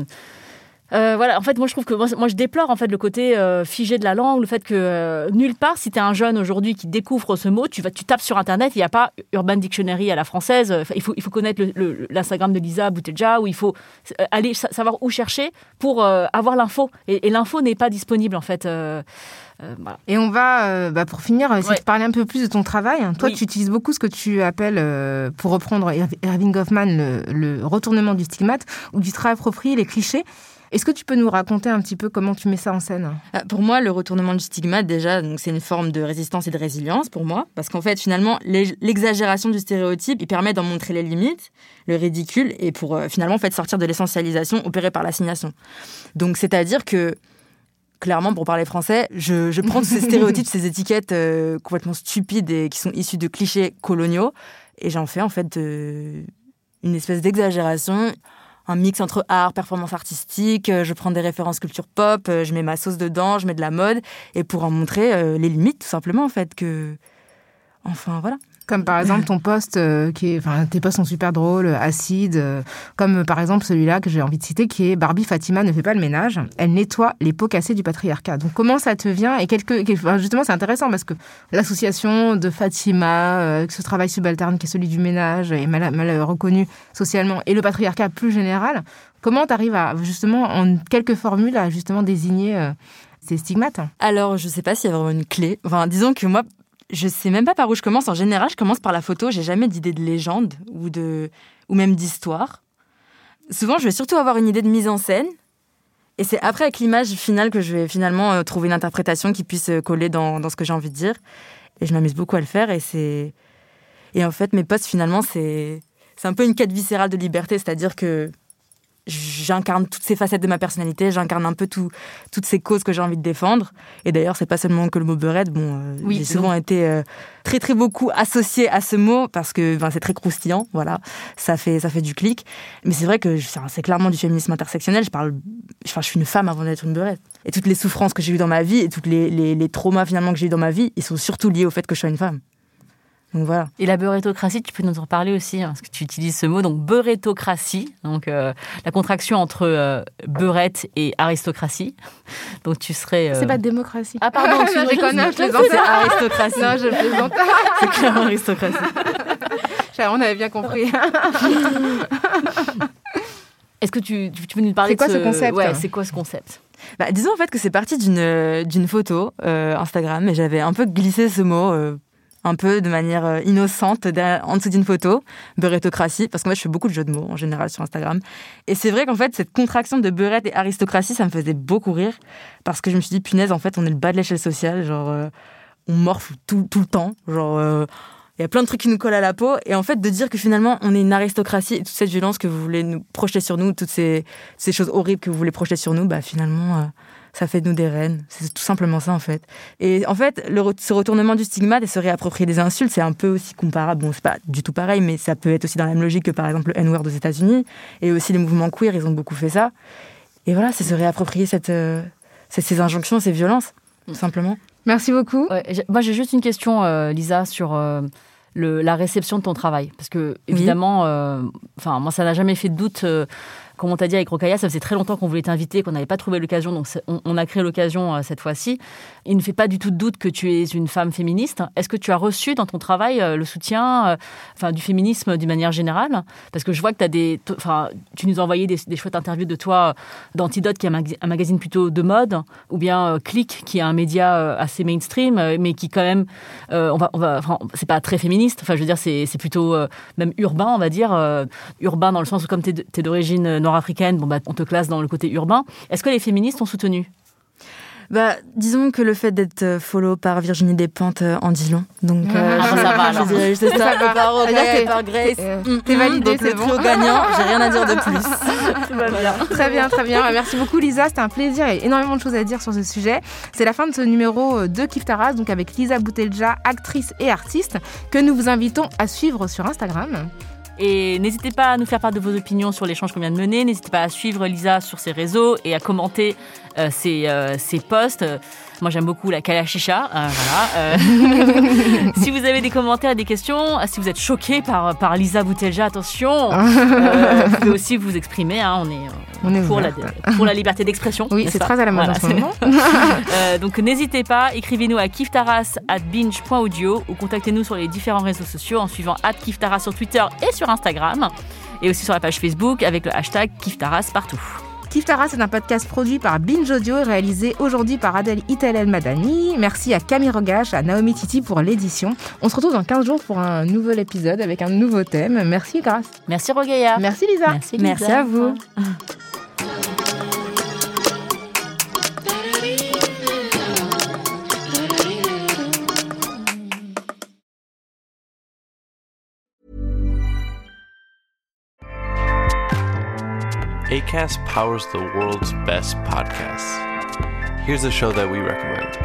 B: Euh, voilà, en fait, moi je trouve que moi, moi je déplore en fait le côté euh, figé de la langue, le fait que euh, nulle part, si tu es un jeune aujourd'hui qui découvre ce mot, tu vas, tu tapes sur internet, il n'y a pas Urban Dictionary à la française. Enfin, il faut, il faut connaître le, le, l'Instagram de Lisa Bouteja, où il faut aller savoir où chercher pour euh, avoir l'info. Et, et l'info n'est pas disponible en fait. Euh, euh, voilà.
C: Et on va, euh, bah, pour finir, essayer ouais. de parler un peu plus de ton travail. Toi, oui. tu utilises beaucoup ce que tu appelles, euh, pour reprendre Erving Goffman, le, le retournement du stigmate, où tu te réappropries les clichés. Est-ce que tu peux nous raconter un petit peu comment tu mets ça en scène ?
D: Pour moi, le retournement du stigmate, déjà, donc c'est une forme de résistance et de résilience pour moi. Parce qu'en fait, finalement, l'exagération du stéréotype, il permet d'en montrer les limites, le ridicule, et pour euh, finalement en fait, sortir de l'essentialisation opérée par l'assignation. Donc, c'est-à-dire que, clairement, pour parler français, je, je prends tous ces stéréotypes, ces étiquettes euh, complètement stupides et qui sont issues de clichés coloniaux, et j'en fais en fait de, une espèce d'exagération, un mix entre art, performance artistique, je prends des références culture pop, je mets ma sauce dedans, je mets de la mode, et pour en montrer euh, les limites, tout simplement, en fait, que... Enfin, voilà.
C: Comme par exemple ton post, euh, qui est, enfin tes posts sont super drôles, acides, euh, comme euh, par exemple celui-là que j'ai envie de citer, qui est Barbie Fatima ne fait pas le ménage, elle nettoie les pots cassés du patriarcat. Donc comment ça te vient et quelques, enfin, justement c'est intéressant parce que l'association de Fatima, euh, ce travail subalterne qui est celui du ménage est mal, mal reconnu socialement et le patriarcat plus général, comment tu arrives à justement en quelques formules à justement désigner euh, ces stigmates ?
D: Alors je sais pas s'il y a vraiment une clé. Enfin disons que moi je sais même pas par où je commence. En général, je commence par la photo. J'ai jamais d'idée de légende ou, de... ou même d'histoire. Souvent, je vais surtout avoir une idée de mise en scène. Et c'est après, avec l'image finale, que je vais finalement euh, trouver une interprétation qui puisse euh, coller dans, dans ce que j'ai envie de dire. Et je m'amuse beaucoup à le faire. Et, c'est... et en fait, mes posts, finalement, c'est... c'est un peu une quête viscérale de liberté. C'est-à-dire que j'incarne toutes ces facettes de ma personnalité, j'incarne un peu tout, toutes ces causes que j'ai envie de défendre. Et d'ailleurs, c'est pas seulement que le mot beurette. Bon, euh, oui, j'ai souvent bon. été euh, très très beaucoup associée à ce mot parce que ben, c'est très croustillant, voilà. Ça fait ça fait du clic. Mais c'est vrai que c'est clairement du féminisme intersectionnel. Je parle, enfin, je suis une femme avant d'être une beurette. Et toutes les souffrances que j'ai eues dans ma vie et toutes les, les, les traumas finalement que j'ai eu dans ma vie, ils sont surtout liés au fait que je sois une femme. Donc voilà.
B: Et la beurétocratie, tu peux nous en parler aussi, hein, parce que tu utilises ce mot, donc beurétocratie, donc euh, la contraction entre euh, beurette et aristocratie. Donc tu serais. Euh...
C: C'est pas démocratie.
B: Ah pardon,
C: je déconne, je plaisante.
D: C'est aristocratie.
C: Non, je plaisante.
D: C'est clairement aristocratie.
C: On avait bien compris.
B: Est-ce que tu, tu peux nous parler
C: c'est quoi
B: de ce,
C: ce concept
B: Ouais, c'est quoi ce concept
D: bah, disons en fait que c'est parti d'une, d'une photo euh, Instagram, et j'avais un peu glissé ce mot. Euh, un peu de manière innocente en dessous d'une photo, beurétocratie, parce qu'en fait, je fais beaucoup de jeux de mots en général sur Instagram. Et c'est vrai qu'en fait, cette contraction de beurette et aristocratie, ça me faisait beaucoup rire, parce que je me suis dit, punaise, en fait, on est le bas de l'échelle sociale, genre, euh, on morfle tout, tout le temps, genre, il euh, y a plein de trucs qui nous collent à la peau, et en fait, de dire que finalement, on est une aristocratie, et toute cette violence que vous voulez nous projeter sur nous, toutes ces, ces choses horribles que vous voulez projeter sur nous, bah finalement... Euh, ça fait de nous des reines. C'est tout simplement ça, en fait. Et en fait, le, ce retournement du stigmate et se réapproprier des insultes, c'est un peu aussi comparable. Bon, c'est pas du tout pareil, mais ça peut être aussi dans la même logique que, par exemple, le N-word aux États-Unis. Et aussi les mouvements queer, ils ont beaucoup fait ça. Et voilà, c'est se réapproprier cette, euh, ces injonctions, ces violences, tout simplement.
C: Merci beaucoup.
B: Ouais, j'ai, moi, j'ai juste une question, euh, Lisa, sur... Euh... Le, la réception de ton travail. Parce que, évidemment, oui. euh, enfin, moi, ça n'a jamais fait de doute. Euh, comme on t'a dit avec Rokhaya, ça faisait très longtemps qu'on voulait t'inviter, qu'on n'avait pas trouvé l'occasion, donc on, on a créé l'occasion euh, cette fois-ci. Il ne fait pas du tout de doute que tu es une femme féministe. Est-ce que tu as reçu dans ton travail euh, le soutien euh, enfin, du féminisme d'une manière générale ? Parce que je vois que t'as des, enfin, tu nous as envoyé des, des chouettes interviews de toi d'Antidote, qui est un, mag- un magazine plutôt de mode, ou bien euh, Click, qui est un média euh, assez mainstream, euh, mais qui quand même, euh, on va, on va, enfin, c'est pas très féministe. Enfin, je veux dire, c'est, c'est plutôt euh, même urbain, on va dire. Euh, urbain dans le sens où, comme tu es d'origine nord-africaine, bon, bah, on te classe dans le côté urbain. Est-ce que les féministes t'ont soutenu ?
D: Bah, disons que le fait d'être follow par Virginie Despentes en dit long. Donc, euh,
B: ah,
D: je,
B: ça va, alors.
D: je dirais juste ça.
C: Ça va.
D: Par Audrey et par Grace.
C: Euh,
D: Mm,
C: t'es
D: mm,
C: validé,
D: donc
C: c'est
D: le
C: bon.
D: trio gagnant, j'ai rien à dire de plus. Tout va bien.
C: Très bien, très bien. Merci beaucoup Lisa, c'était un plaisir et énormément de choses à dire sur ce sujet. C'est la fin de ce numéro de Kif Taras, donc avec Lisa Boutelja, actrice et artiste, que nous vous invitons à suivre sur Instagram.
B: Et n'hésitez pas à nous faire part de vos opinions sur l'échange qu'on vient de mener. N'hésitez pas à suivre Lisa sur ses réseaux et à commenter euh, ses, euh, ses posts. Moi, j'aime beaucoup la Kalachicha. Euh, voilà. Euh, si vous avez des commentaires, des questions, si vous êtes choqués par, par Lisa Boutelja, attention. Euh, vous pouvez aussi vous exprimer. Hein, on est,
C: on est
B: pour, la, pour la liberté d'expression.
C: Oui, c'est pas très à la mode
B: voilà,
C: en ce moment.
B: euh, donc, n'hésitez pas. Écrivez-nous à kiftaras arobase binge point audio ou contactez-nous sur les différents réseaux sociaux en suivant arobase kiftaras sur Twitter et sur Instagram. Et aussi sur la page Facebook avec le hashtag Kiftaras partout.
C: Kif Taras, c'est un podcast produit par Binge Audio et réalisé aujourd'hui par Adèle Itel El Madani. Merci à Camille Rogache, à Naomi Titi pour l'édition. On se retrouve dans quinze jours pour un nouvel épisode avec un nouveau thème. Merci Grace.
B: Merci Rogeya.
C: Merci Lisa.
B: Merci, Lisa.
D: Merci à vous.
L: Acast powers the world's best podcasts. Here's a show that we recommend.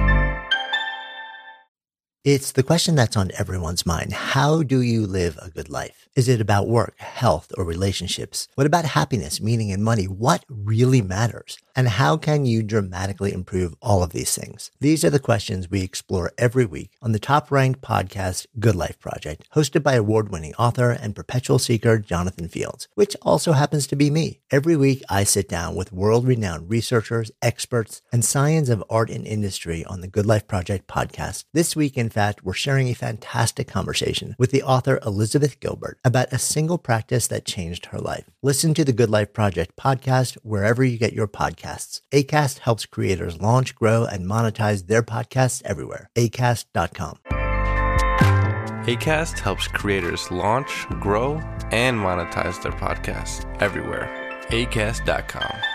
M: It's the question that's on everyone's mind. How do you live a good life? Is it about work, health, or relationships? What about happiness, meaning, and money? What really matters? And how can you dramatically improve all of these things? These are the questions we explore every week on the top-ranked podcast, Good Life Project, hosted by award-winning author and perpetual seeker Jonathan Fields, which also happens to be me. Every week, I sit down with world-renowned researchers, experts, and science of art and industry on the Good Life Project podcast. This week, in fact, we're sharing a fantastic conversation with the author Elizabeth Gilbert about a single practice that changed her life. Listen to the Good Life Project podcast wherever you get your podcasts. Acast helps creators launch, grow, and monetize their podcasts everywhere. acast dot com.
L: Acast helps creators launch, grow, and monetize their podcasts everywhere. acast dot com.